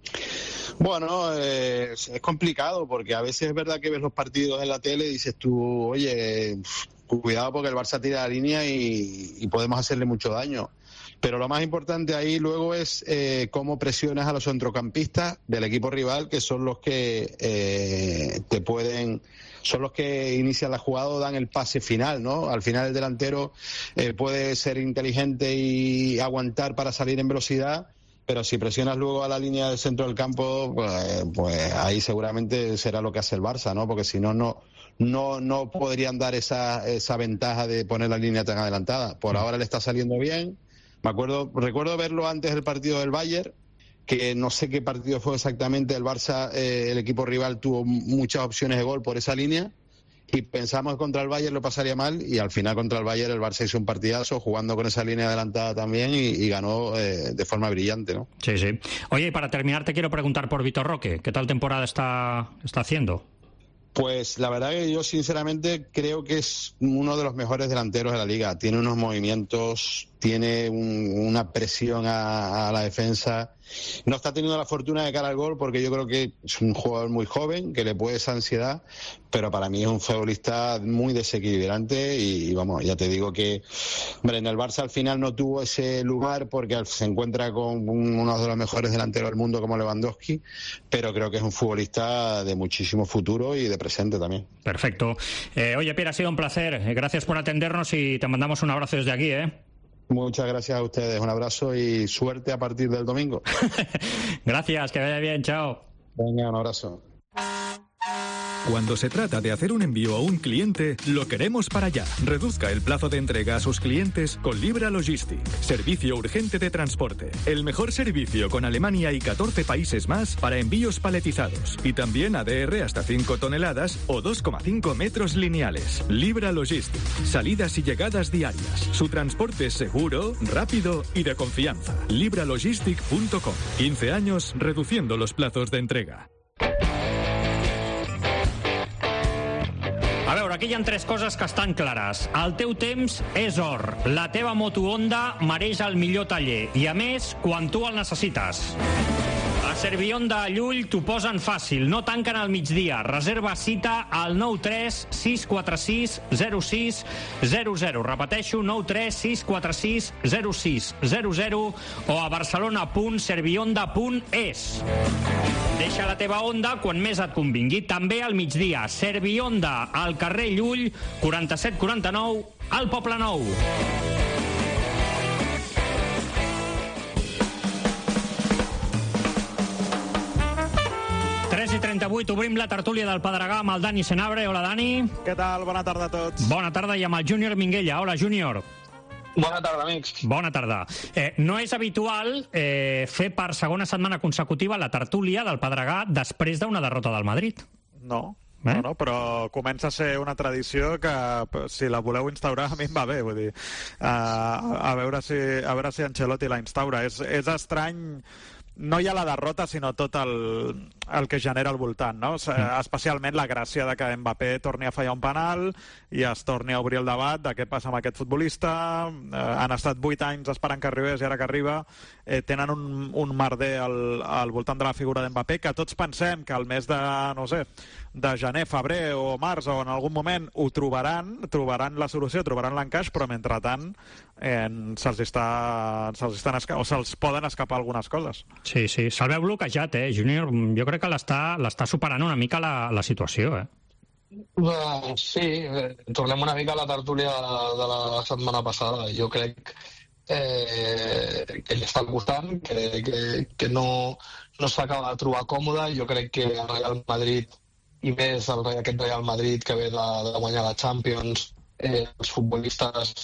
Bueno, es complicado porque a veces es verdad que ves los partidos en la tele y dices tú, oye, cuidado porque el Barça tira la línea y podemos hacerle mucho daño. Pero lo más importante ahí luego es cómo presionas a los centrocampistas del equipo rival, que son los que son los que inician la jugada o dan el pase final, ¿no? Al final el delantero puede ser inteligente y aguantar para salir en velocidad, pero si presionas luego a la línea del centro del campo, pues ahí seguramente será lo que hace el Barça, ¿no? Porque si no podrían dar esa ventaja de poner la línea tan adelantada. Por ahora le está saliendo bien. Recuerdo verlo antes del partido del Bayern, que no sé qué partido fue exactamente. El Barça, el equipo rival tuvo muchas opciones de gol por esa línea y pensamos que contra el Bayern lo pasaría mal, y al final contra el Bayern el Barça hizo un partidazo jugando con esa línea adelantada también y ganó de forma brillante, ¿no? Sí, sí. Oye, y para terminar te quiero preguntar por Vitor Roque. ¿Qué tal temporada está haciendo? Pues la verdad que yo sinceramente creo que es uno de los mejores delanteros de la liga. Tiene unos movimientos, tiene una presión a la defensa. No está teniendo la fortuna de cara al gol porque yo creo que es un jugador muy joven, que le puede esa ansiedad, pero para mí es un futbolista muy desequilibrante y vamos, ya te digo que hombre, en el Barça al final no tuvo ese lugar porque se encuentra con uno de los mejores delanteros del mundo como Lewandowski, pero creo que es un futbolista de muchísimo futuro y de presente también. Perfecto. Oye, Pierre, ha sido un placer. Gracias por atendernos y te mandamos un abrazo desde aquí, ¿eh? Muchas gracias a ustedes, un abrazo y suerte a partir del domingo. Gracias, que vaya bien, chao. Venga, un abrazo. Cuando se trata de hacer un envío a un cliente, lo queremos para allá. Reduzca el plazo de entrega a sus clientes con Libra Logistic. Servicio urgente de transporte. El mejor servicio con Alemania y 14 países más para envíos paletizados. Y también ADR hasta 5 toneladas o 2,5 metros lineales. Libra Logistic. Salidas y llegadas diarias. Su transporte es seguro, rápido y de confianza. libralogistic.com. 15 años reduciendo los plazos de entrega. A veure, aquí hi ha 3 coses que estan clares. El teu temps és or. La teva moto Honda mereix el millor taller. I a més, quan tu el necessites. A Servihonda a Llull t'ho posen fàcil. No tanquen al migdia. Reserva cita al 93 646 06 00. Repeteixo, 93 646 06 00 o a barcelona.servihonda.es. Deixa la teva Honda quan més et convingui. També al migdia. Servihonda al carrer Llull, 4749, al Poble Nou. I 38, obrim la tertúlia del Pedregà amb el Dani Senabre. Hola, Dani. Què tal? Bona tarda a tots. Bona tarda, i amb el Júnior Minguella. Hola, Júnior. Bona tarda, amics. Bona tarda. No és habitual fer per segona setmana consecutiva la tertúlia del Pedregà després d'una derrota del Madrid. No, però comença a ser una tradició que, si la voleu instaurar, a mi em va bé. Vull dir, a veure si Ancelotti la instaura. És estrany. No hi ha la derrota, sinó tot el que genera al voltant, no? Especialment la gràcia de que Mbappé torni a fallar un penal i es torni a obrir el debat de què passa amb aquest futbolista. Han estat 8 anys esperant que arribés i ara que arriba tenen un merder al voltant de la figura d'Mbappé, que tots pensem que al mes de, no sé, de gener, febrer o març o en algun moment ho trobaran la solució, trobaran l'encaix, però mentrestant se'ls poden escapar algunes coses. Sí, se'l veu bloquejat, Júnior. Jo crec que l'està superant una mica la situació, Sí, tornem una mica a la tertúlia de la setmana passada. Jo crec que li està costant, que no s'acaba de trobar còmode. Jo crec que el Real Madrid, i més aquest Real Madrid que ve de guanyar la Champions, els futbolistes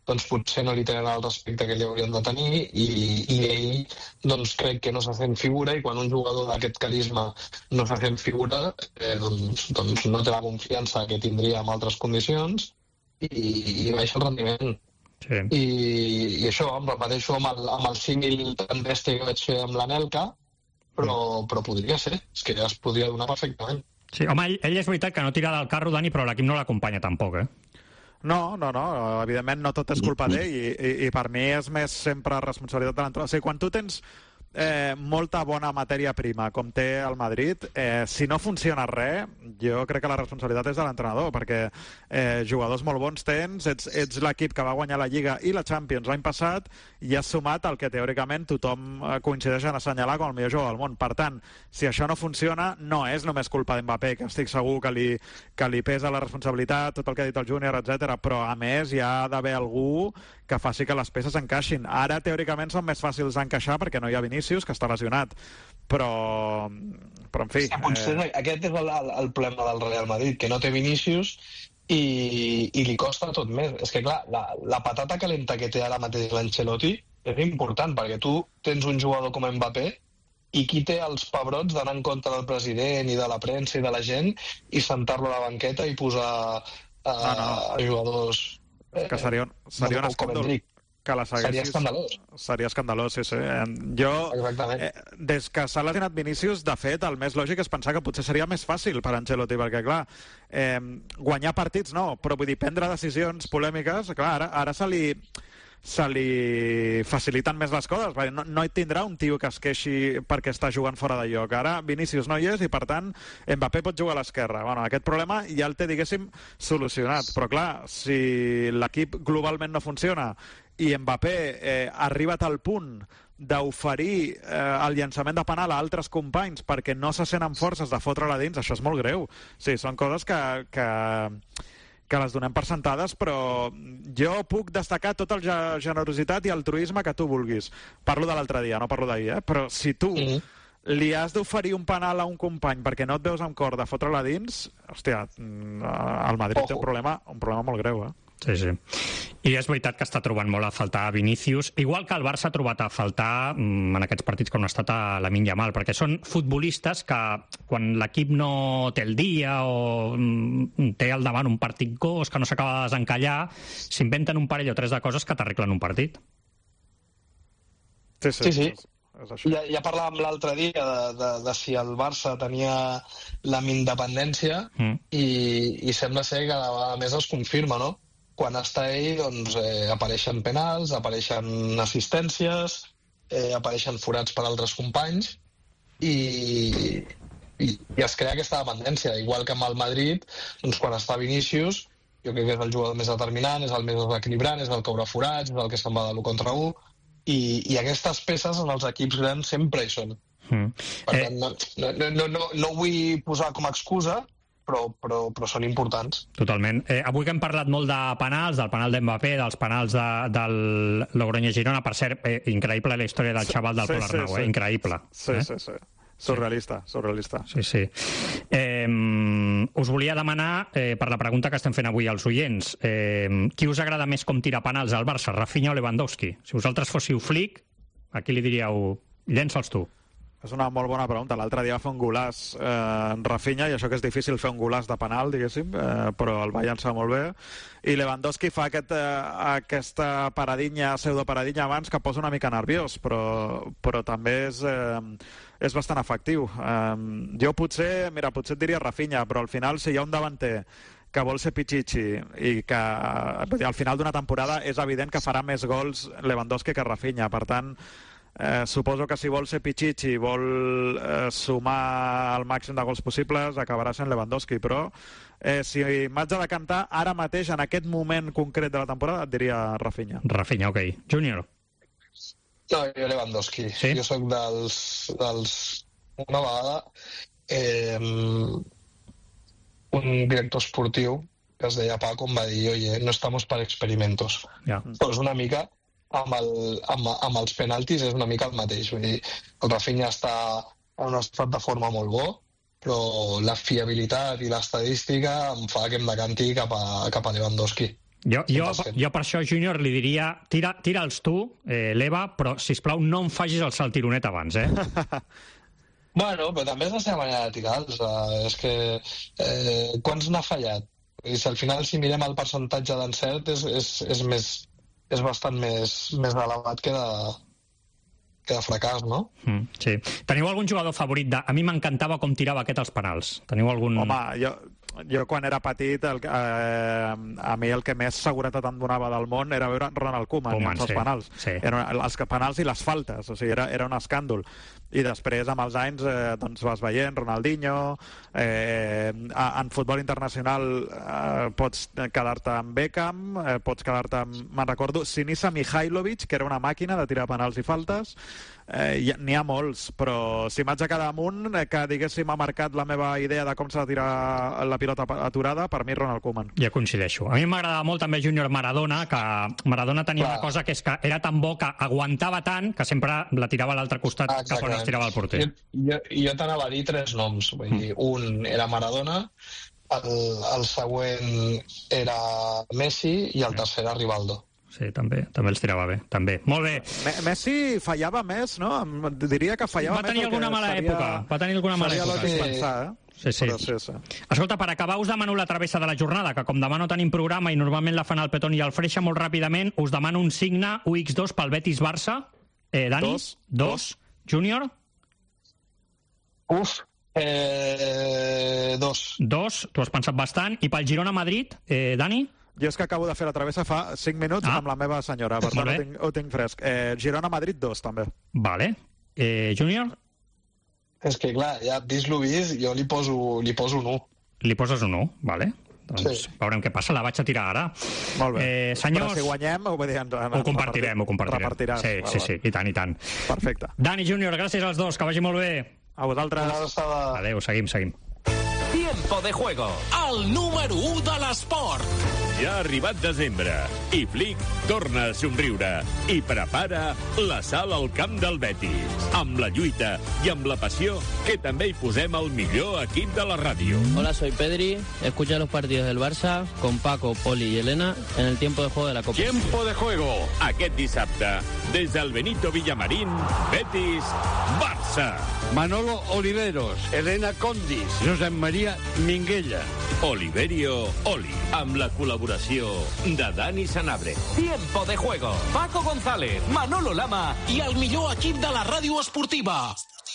doncs potser no li tenen el respecte que li haurien de tenir i ell doncs crec que no s'ha fent figura, i quan un jugador d'aquest carisma no s'ha fent figura doncs no té la confiança que tindria en altres condicions i baixa el rendiment. Sí. I això, em repeteixo amb el símil tan bèstia que vaig fer amb l'Anelka, però podria ser, és que ja es podria donar perfectament. Sí, home, ell és veritat que no tira del carro, Dani, però l'equip no l'acompanya tampoc, No, evidentment no tot és culpa d'ell i per mi és més sempre responsabilitat de l'entrenador. O sigui, quan tu tens molta bona matèria prima, com té el Madrid, si no funciona res, jo crec que la responsabilitat és de l'entrenador, perquè jugadors molt bons tens, ets l'equip que va guanyar la Lliga i la Champions l'any passat i has sumat el que teòricament tothom coincideix en assenyalar com el millor jugador del món. Per tant, si això no funciona, no és només culpa d'Mbappé, que estic segur que li pesa la responsabilitat, tot el que ha dit el júnior, etc. Però a més hi ha d'haver algú que faci que les peces encaixin. Ara teòricament són més fàcils d'encaixar perquè no hi ha Vinícius, que està lesionat, però en fi... Potser aquest és el problema del Real Madrid, que no té Vinícius i li costa tot més. És que, clar, la patata calenta que té ara mateix l'Ancelotti és important, perquè tu tens un jugador com Mbappé i qui té els pebrots d'anar en contra del president i de la premsa i de la gent i sentar-lo a la banqueta i posar jugadors... que seria un escàndol que la seguessis. Seria escandalós, sí. Jo, des que s'ha lesionat Vinícius, de fet, el més lògic és pensar que potser seria més fàcil per Ancelotti, perquè, clar, guanyar partits no, però vull dir, prendre decisions polèmiques, clar, ara se li faciliten més les coses, perquè no hi tindrà un tio que es queixi perquè està jugant fora de lloc. Ara Vinícius no hi és i, per tant, Mbappé pot jugar a l'esquerra. Bueno, aquest problema ja el té, diguéssim, solucionat. Però, clar, si l'equip globalment no funciona i Mbappé ha arribat al punt d'oferir el llançament de penal a altres companys perquè no se senten forces de fotre-la dins, això és molt greu. Sí, són coses que les donem per sentades, però jo puc destacar tota la generositat i altruisme que tu vulguis. Parlo de l'altre dia, no parlo d'ahir, però si tu li has d'oferir un penal a un company perquè no et veus amb cor de fotre-la dins, hòstia, el Madrid té un problema molt greu, Sí. I és veritat que està trobant molt a faltar Vinícius, igual que el Barça ha trobat a faltar en aquests partits que no ha estat a Lamine Yamal, perquè són futbolistes que quan l'equip no té el dia o té al davant un partit gos que no s'acaba de desencallar, s'inventen un parell o tres de coses que t'arreglen un partit. Sí. Ja parlàvem l'altre dia de si el Barça tenia la independència i sembla ser que cada vegada més es confirma, no? Quan està ell, doncs, apareixen penals, apareixen assistències, apareixen forats per altres companys i es crea aquesta dependència. Igual que amb el Madrid, doncs, quan està Vinícius, jo crec que és el jugador més determinant, és el més desequilibrant, és el que obre forats, és el que se'n va de l'1 contra 1, i aquestes peces en els equips grans sempre hi són. Per tant, no vull posar com a excusa, però són importants. Totalment. Avui que hem parlat molt de penals, del penal d'Mbappé, dels penals del Logroñés-Girona, per cert, increïble la història del xaval del Pol Arnau, increïble. Sí. Surrealista. Sí. Us volia demanar, per la pregunta que estem fent avui als oients, qui us agrada més com tira penals al Barça, Rafinha o Lewandowski? Si vosaltres fóssiu Flick, a qui li diríeu, llença'ls tu? És una molt bona pregunta. L'altre dia va fer un golàs Rafinha, i això que és difícil fer un golàs de penal, diguéssim, però el va llançar molt bé. I Lewandowski fa aquesta paradinya, pseudoparadinya abans, que posa una mica nerviós, però també és bastant efectiu. Jo potser et diria Rafinha, però al final, si hi ha un davanter que vol ser Pichichi i que al final d'una temporada és evident que farà més gols Lewandowski que Rafinha. Per tant, suposo que si vol ser Pichichi, vol sumar el màxim de gols possibles, acabarà sent Lewandowski, però si m'haig de decantar ara mateix, en aquest moment concret de la temporada, et diria Rafinha. Rafinha, ok. Júnior? No, jo Lewandowski. Sí? Jo soc dels... Una vegada un director esportiu que es deia Paco em va dir, oye, no estamos para experimentos. Però és una mica... amb els penaltis és una mica el mateix. Vull dir, el Rafinha està en un estat de forma molt bo, però la fiabilitat i l'estadística em fa que em decanti cap a Lewandowski. Jo per això, Júnior, li diria tira'ls tu, l'Eva, però, sisplau, no em facis el saltironet abans, Bueno, però també és la seva manera de tirar-los. És que quants n'ha fallat? I si al final, si mirem el percentatge d'encert, és bastant més elevat que de fracàs, no? Sí. Teniu algun jugador favorit? A mi m'encantava com tirava aquest als penals. Teniu algun... Home, jo quan era petit, a mi el que més seguretat em donava del món era veure Ronald Koeman els penals. Sí. Els penals i les faltes, o sigui, era un escàndol. I després, amb els anys, doncs vas veient Ronaldinho, en futbol internacional pots quedar-te amb Beckham, pots quedar-te amb... Me'n recordo, Sinisa Mihajlovic, que era una màquina de tirar penals i faltes. N'hi ha molts, però si m'haig de quedar amb un que, diguéssim, ha marcat la meva idea de com s'ha de tirar la pilota aturada, per mi Ronald Koeman. Ja coincideixo. A mi m'agradava molt també Júnior Maradona, que Maradona tenia una cosa que és que era tan bo que aguantava tant que sempre la tirava a l'altre costat cap on es tirava el porter. Jo t'anava a dir 3 noms. Vull dir, un era Maradona, el següent era Messi i el tercer era Rivaldo. Sí, també els tirava bé, també. Molt bé. Messi fallava més, no? Diria que fallava més. Va tenir alguna mala època. Sí. Escolta, per acabar us demano la travessa de la jornada, que com demà no tenim programa i normalment la fan el Petón i el Freixa, molt ràpidament us demano un signe UX2 pel Betis-Barça. Dani? 2. Júnior? 2. Tu has pensat bastant. I pel Girona-Madrid, Dani? Jo és que acabo de fer la travessa fa 5 minuts amb la meva senyora, per tant ho tinc fresc. Girona-Madrid 2, també. Vale. Júnior? És que, clar, ja vist-lo vist, jo li poso un 1. Li poses un 1, vale. Doncs veurem què passa, la vaig a tirar ara. Molt bé. Senyors... Però si guanyem, ho compartirem. Repartiràs. Sí, i tant. Perfecte. Dani, Júnior, gràcies als dos, que vagi molt bé. A vosaltres. Adéu, seguim. Tiempo de juego, el número 1 de l'esport. Ja ha arribat desembre i Flick torna a somriure i prepara la sala al camp del Betis. Amb la lluita i amb la passió que també hi posem el millor equip de la ràdio. Hola, soy Pedri. Escucha los partidos del Barça con Paco, Poli y Elena en el tiempo de juego de la Copa. Tiempo de juego, aquest dissabte, des del Benito Villamarín, Betis-Barça. Manolo Oliveros, Elena Condis, Josep Maria Minguella. Oliverio Oli, amb la col·laboració de Dani Sanabria. Tiempo de juego. Paco González, Manolo Lama i el millor equip de la ràdio esportiva.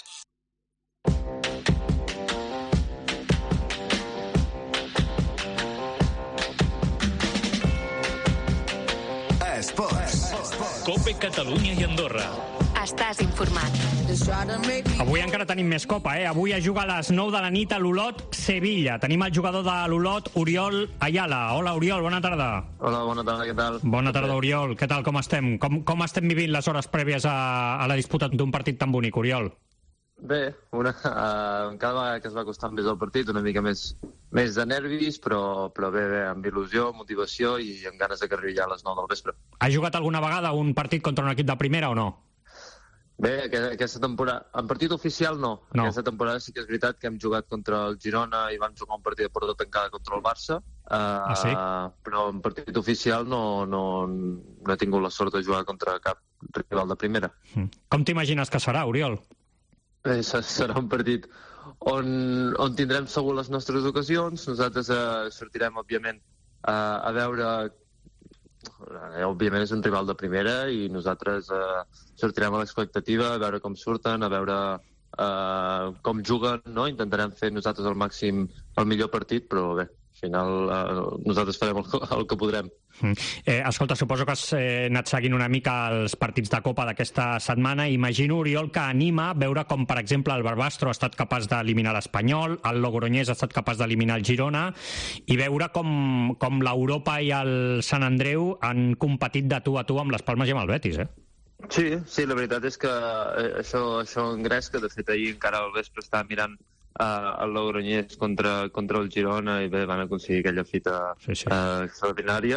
Cope Catalunya i Andorra. Estàs informat. Avui encara tenim més copa, Avui a jugar a les 9 de la nit a l'Olot-Sevilla. Tenim el jugador de l'Olot, Oriol Ayala. Hola, Oriol, bona tarda. Hola, bona tarda, què tal? Bona tarda, Oriol. Què tal, com estem? Com estem vivint les hores prèvies a la disputa d'un partit tan bonic, Oriol? Bé, cada vegada que es va costant més el partit, una mica més de nervis, però bé, amb il·lusió, motivació i amb ganes de que arribi ja a les 9 del vespre. Has jugat alguna vegada un partit contra un equip de primera o no? Bé, aquesta temporada... En partit oficial no. Aquesta temporada sí que és veritat que hem jugat contra el Girona i vam jugar un partit de porta tancada contra el Barça. Sí? Però en partit oficial no he tingut la sort de jugar contra cap rival de primera. Com t'imagines que serà, Oriol? Bé, serà un partit on tindrem segur les nostres ocasions. Nosaltres sortirem, òbviament, a veure... Òbviament és un rival de primera i nosaltres sortirem a l'expectativa, a veure com surten, a veure com juguen, no? Intentarem fer nosaltres al màxim el millor partit, però bé, al final nosaltres farem el que podrem. Escolta, suposo que has anat seguint una mica els partits de Copa d'aquesta setmana. Imagino, Oriol, que anima veure com, per exemple, el Barbastro ha estat capaç d'eliminar l'Espanyol, el Logroñés ha estat capaç d'eliminar el Girona, i veure com l'Europa i el Sant Andreu han competit de tu a tu amb les Palmes i amb el Betis, Sí, la veritat és que això engresca. De fet, ahir encara al vespre estava mirant el Logroñés contra el Girona i bé, van aconseguir aquella fita extraordinària.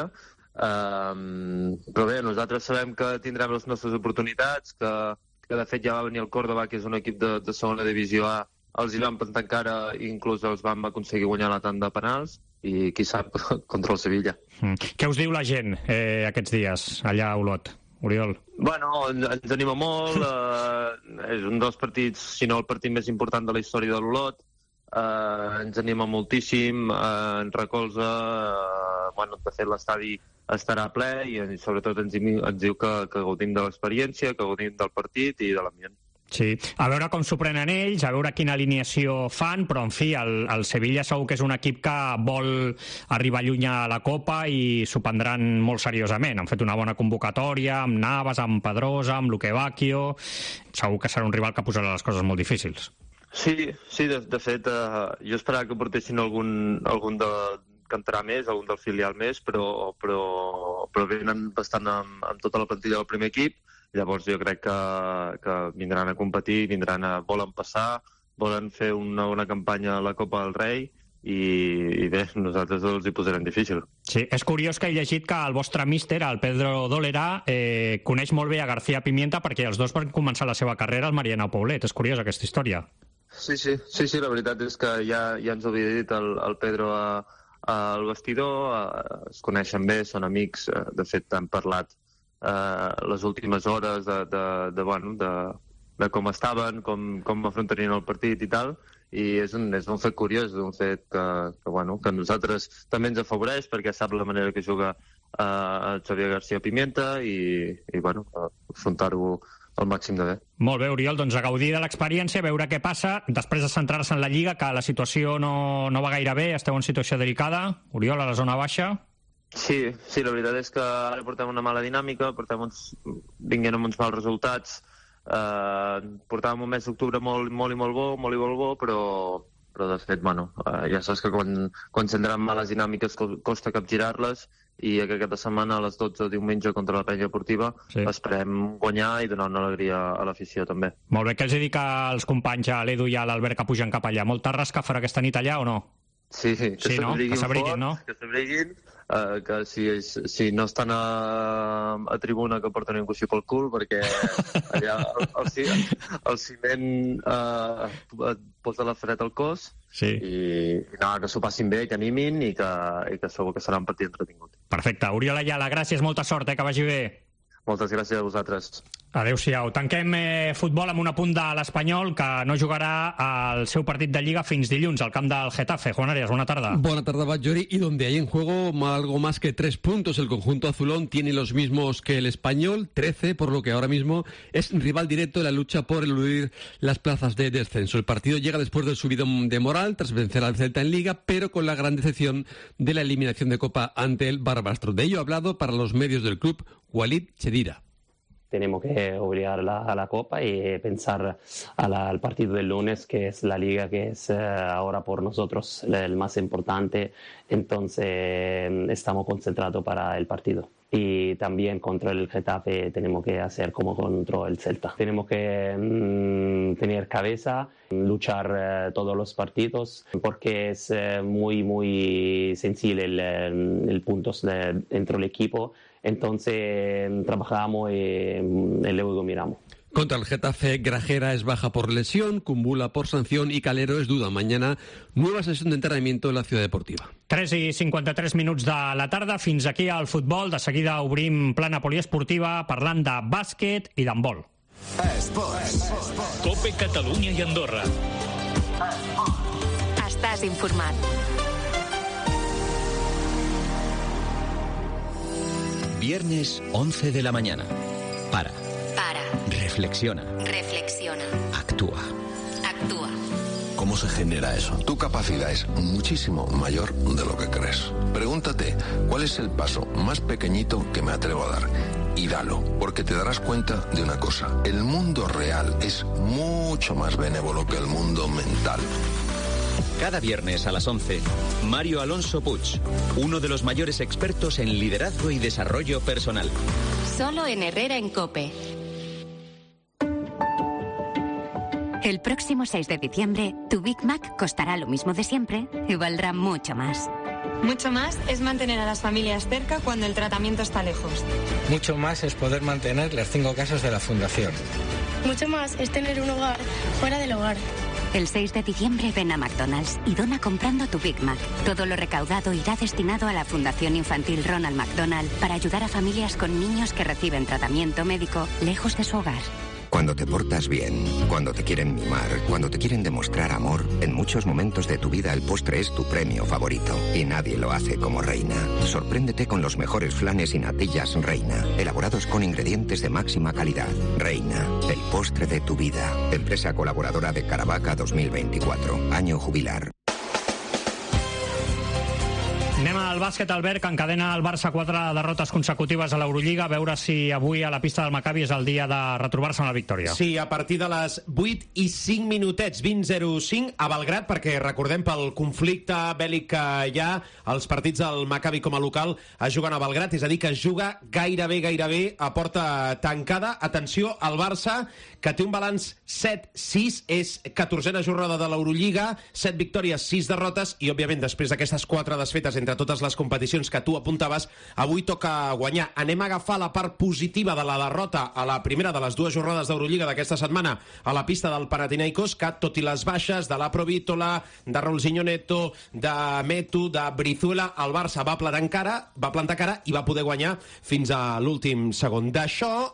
Però bé, nosaltres sabem que tindrem les nostres oportunitats, que de fet ja va venir el Córdoba, que és un equip de segona divisió A, els hi vam plantar encara i inclús els vam aconseguir guanyar la tanda de penals. i qui sap, contra el Sevilla. Què us diu la gent aquests dies, allà a Olot, Oriol? Bueno, ens anima molt, és un dels partits, si no el partit més important de la història de l'Olot, ens anima moltíssim, ens recolza, de fet l'estadi estarà ple i sobretot ens diu que gaudim de l'experiència, que gaudim del partit i de l'ambient. Sí, a veure com s'ho prenen ells, a veure quina alineació fan, però en fi, el Sevilla segur que és un equip que vol arribar lluny a la Copa i s'ho prendran molt seriosament. Han fet una bona convocatòria, amb Navas, amb Pedrosa, amb Luque Bacchio. Segur que serà un rival que posarà les coses molt difícils. Sí, de fet, jo esperava que portessin algun que entrarà més, algun del filial més, però venen bastant amb tota la plantilla del primer equip. Llavors jo crec que vindran a competir, volen passar, volen fer una bona campanya a la Copa del Rei i bé, nosaltres els hi posarem difícil. Sí, és curiós que he llegit que el vostre míster, el Pedro Dólera, coneix molt bé a García Pimienta perquè els dos van començar la seva carrera al Mariano Paulet. És curiosa aquesta història. Sí, la veritat és que ja ens ho havia dit el Pedro al vestidor, es coneixen bé, són amics, de fet han parlat les últimes hores de com estaven, com afrontarien el partit i tal, i és un fet curiós, un fet que a nosaltres també ens afavoreix perquè sap la manera que juga Xavier García Pimienta i afrontar-ho al màxim de bé. Molt bé, Oriol, doncs a gaudir de l'experiència, a veure què passa, després de centrar-se en la Lliga, que la situació no va gaire bé, esteu en situació delicada. Oriol, a la zona baixa. Sí, la veritat és que ara portem una mala dinàmica, vinguent amb uns mals resultats, portàvem un mes d'octubre molt i molt bo, però de fet, ja saps que quan s'entren males dinàmiques costa capgirar-les i aquesta setmana a les 12 diumenge contra la Penya Deportiva esperem guanyar i donar una alegria a l'afició també. Molt bé, què els dic als companys, a l'Edu i a l'Albert que pugen cap allà? Molta rasca farà aquesta nit allà o no? Sí, que s'abriguin, no? Que s'abriguin, que si no estan a tribuna que porten un coixí pel cul, perquè allà el ciment posa la fred al cos i que s'ho passin bé, que animin i que segur que serà un partit entretingut. Perfecte. Oriol Ayala, gràcies, molta sort, que vagi bé. Moltes gràcies a vosaltres. Adéu-siau. Tanquem futbol amb un apunt de l'Espanyol, que no jugarà el seu partit de Lliga fins dilluns al camp del Getafe. Juan Arias, buena tarde. Buena tarde, Batllori. Y donde hay en juego algo más que 3 puntos, el conjunto azulón tiene los mismos que el Español, 13, por lo que ahora mismo es rival directo en la lucha por eludir las plazas de descenso. El partido llega después del subidón de moral, tras vencer al Celta en Liga, pero con la gran decepción de la eliminación de Copa ante el Barbastro. De ello ha hablado para los medios del club Walid Chedira. Tenemos que obligar a la Copa y pensar al partido del lunes, que es la Liga, que es ahora por nosotros el más importante. Entonces estamos concentrados para el partido. Y también contra el Getafe tenemos que hacer como contra el Celta. Tenemos que tener cabeza, luchar todos los partidos, porque es muy sensible el puntos dentro del equipo. Entonces trabajamos y luego miramos. Contra el Getafe, Grajera es baja por lesión, Kumbula por sanción y Calero es duda. Mañana, nueva sessió d'entrenamiento en la Ciutat Deportiva. 3:53 minuts de la tarda. Fins aquí al futbol. De seguida obrim plana poliesportiva parlant de bàsquet i d'handbol. Esports. Cope Catalunya i Andorra. Estàs informat. Viernes 11 de la mañana. Para. Reflexiona. Actúa. ¿Cómo se genera eso? Tu capacidad es muchísimo mayor de lo que crees. Pregúntate, ¿cuál es el paso más pequeñito que me atrevo a dar? Y dalo, porque te darás cuenta de una cosa. El mundo real es mucho más benévolo que el mundo mental. Cada viernes a las 11, Mario Alonso Puig, uno de los mayores expertos en liderazgo y desarrollo personal. Solo en Herrera en COPE. El próximo 6 de diciembre, tu Big Mac costará lo mismo de siempre y valdrá mucho más. Mucho más es mantener a las familias cerca cuando el tratamiento está lejos. Mucho más es poder mantener las 5 casas de la Fundación. Mucho más es tener un hogar fuera del hogar. El 6 de diciembre ven a McDonald's y dona comprando tu Big Mac. Todo lo recaudado irá destinado a la Fundación Infantil Ronald McDonald para ayudar a familias con niños que reciben tratamiento médico lejos de su hogar. Cuando te portas bien, cuando te quieren mimar, cuando te quieren demostrar amor, en muchos momentos de tu vida el postre es tu premio favorito. Y nadie lo hace como Reina. Sorpréndete con los mejores flanes y natillas Reina, elaborados con ingredientes de máxima calidad. Reina, el postre de tu vida. Empresa colaboradora de Caravaca 2024. Año jubilar. Anem al bàsquet, Albert, que encadena el Barça 4 derrotes consecutives a l'Eurolliga. A veure si avui a la pista del Maccabi és el dia de retrobar-se amb la victòria. Sí, a partir de les 8 i 5 minutets, 20:05 a Belgrat, perquè recordem pel conflicte bèl·lic que hi ha, els partits del Maccabi com a local es juguen a Belgrat, és a dir, que es juga gairebé a porta tancada. Atenció, el Barça, que té un balanç 7-6, és 14a jornada de l'Eurolliga, 7 victòries, 6 derrotes, i òbviament després d'aquestes 4 desfetes entre totes les competicions que tu apuntaves, avui toca guanyar. Anem a agafar la part positiva de la derrota a la primera de les 2 jornades d'Eurolliga d'aquesta setmana a la pista del Panathinaikos, que tot i les baixes de la Provítola, de Raulzinho Neto, de Metu, de Brizuela, el Barça va plantar cara i va poder guanyar fins a l'últim segon. D'això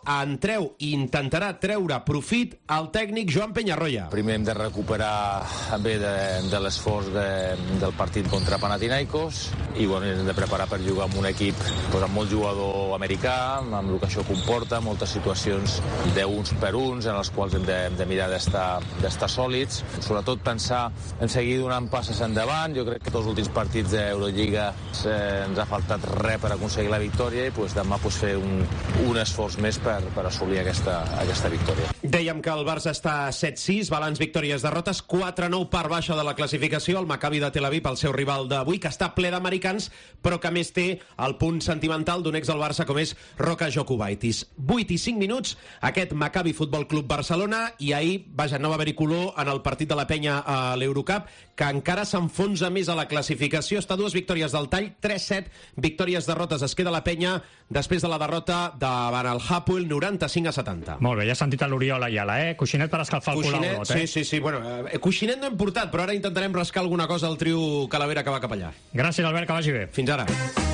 intentarà treure profit el tècnic Joan Peñarroya. Primer hem de recuperar bé de l'esforç del partit contra Panathinaikos i hem de preparar per jugar amb un equip amb molt jugador americà, amb el que això comporta, moltes situacions d'uns per uns en les quals hem de mirar d'estar sòlids, sobretot pensar en seguir donant passes endavant. Jo crec que tots els últims partits d'Eurolliga ens ha faltat res per aconseguir la victòria i demà fer un esforç més per assolir aquesta victòria. Dèiem que el Barça està 7-6, balanç victòries, derrotes, 4-9 part baixa de la classificació, el Maccabi de Tel Aviv, el seu rival d'avui, que està ple d'americans, però que més té el punt sentimental d'un ex del Barça com és Roka Jokubaitis. 8 i 5 minuts, aquest Maccabi Futbol Club Barcelona, i ahir, no va haver-hi color en el partit de la Penya a l'Eurocup, que encara s'enfonsa més a la classificació, està 2 victòries del tall, 3-7 victòries, derrotes, es queda la Penya després de la derrota davant el Hapoel, 95-70. Molt bé, ja has sentit l'Oriol Ayala, Coixinet per escalfar el cul a Olot, Sí, bueno, coixinet no hem portat, però ara intentarem rascar alguna cosa al trio Calavera que va cap allà. Gràcies, Albert, que vagi bé. Fins ara.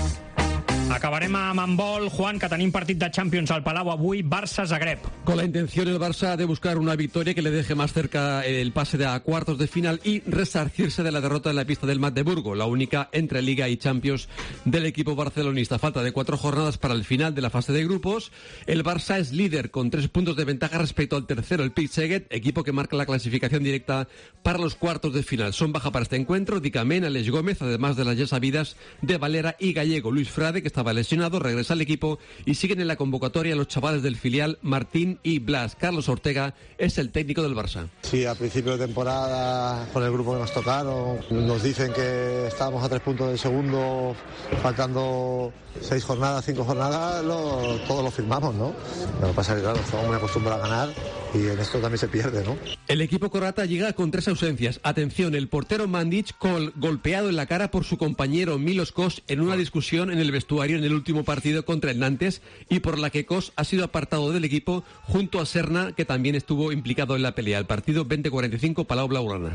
Acabarem amb handbol, Juan, que tenim partit de Champions al Palau avui, Barça-Zagreb. Con la intención el Barça de buscar una victoria que le deje más cerca el pase a cuartos de final y resarcirse de la derrota en la pista del Magdeburgo, la única entre Liga y Champions del equipo barcelonista. Falta de 4 jornadas para el final de la fase de grupos. El Barça es líder con 3 puntos de ventaja respecto al tercero, el Pick Szeged, equipo que marca la clasificación directa para los cuartos de final. Son baja para este encuentro Dicamén, Alex Gómez, además de las ya sabidas de Valera y Gallego. Luis Frade, que estaba lesionado, regresa al equipo y siguen en la convocatoria los chavales del filial Martín y Blas. Carlos Ortega es el técnico del Barça. Sí, a principio de temporada, con el grupo que nos tocaron, nos dicen que estábamos a 3 puntos del segundo, faltando 6 jornadas, 5 jornadas, todos lo firmamos, ¿no? Lo que pasa es que, claro, estamos muy acostumbrados a ganar y en esto también se pierde, ¿no? El equipo croata llega con 3 ausencias. Atención, el portero Mandic golpeado en la cara por su compañero Milos Kos en una discusión en el vestuario en el último partido contra el Nantes, y por la que Kos ha sido apartado del equipo junto a Serna, que también estuvo implicado en la pelea. El partido 20-45, Palau Blaugrana.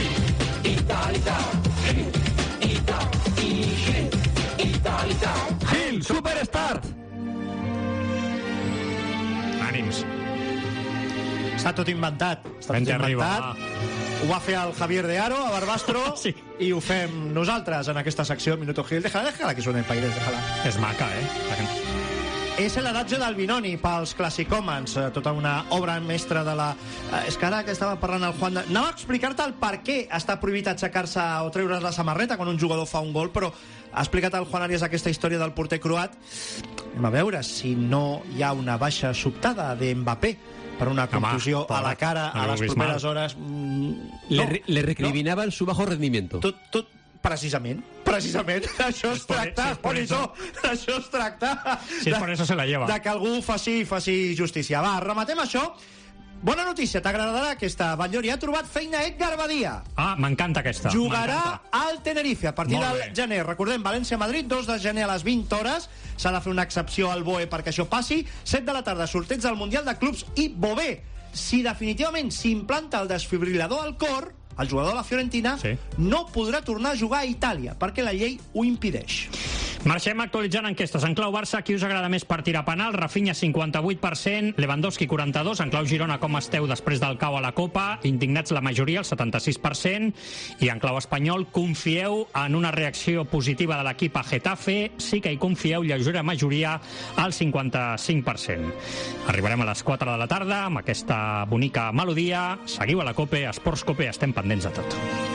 Gil, Superstart! Ànims. Està tot inventat. Ho va fer el Javier de Aro a Barbastro sí. I ho fem nosaltres en aquesta secció Minuto Gil. Déjala que suene Paires, déjala. És maca, És l'adagio del Binoni pels classicòmens, tota una obra mestra de la... És que ara que estava parlant el Juan... Anava a explicar-te el per què està prohibit aixecar-se o treure's la samarreta quan un jugador fa un gol, però ha explicat el Juan Arias aquesta història del porter croat. Anem a veure si no hi ha una baixa sobtada de Mbappé per una contusió a la cara a les properes hores. Le recriminaban su bajo rendimiento. Precisament, d'això es tracta, d'això es tracta. Si és per això se la lleva. De que algú faci justícia. Va, rematem això. Bona notícia, t'agradarà aquesta. Batllori ha trobat feina Edgar Badia. Ah, m'encanta aquesta. Jugarà al Tenerife a partir del gener. Recordem, València-Madrid, 2 de gener a les 20 hores. S'ha de fer una excepció al BOE perquè això passi. 7 de la tarda, sorteig del Mundial de Clubs i Bové. si definitivament s'implanta el desfibrilador al cor, el jugador de la Fiorentina no podrà tornar a jugar a Itàlia, perquè la llei ho impedeix. Marxem actualitzant enquestes. En clau Barça, qui us agrada més per tirar penal? Rafinha, 58%, Lewandowski, 42%. En clau Girona, com esteu després del cau a la Copa? Indignats la majoria, el 76%. I en clau espanyol, confieu en una reacció positiva de l'equip a Getafe? Sí que hi confieu, lleugera majoria, al 55%. Arribarem a les 4 de la tarda amb aquesta bonica melodia. Seguiu a la COPE, Esports COPE, estem pendents de tot.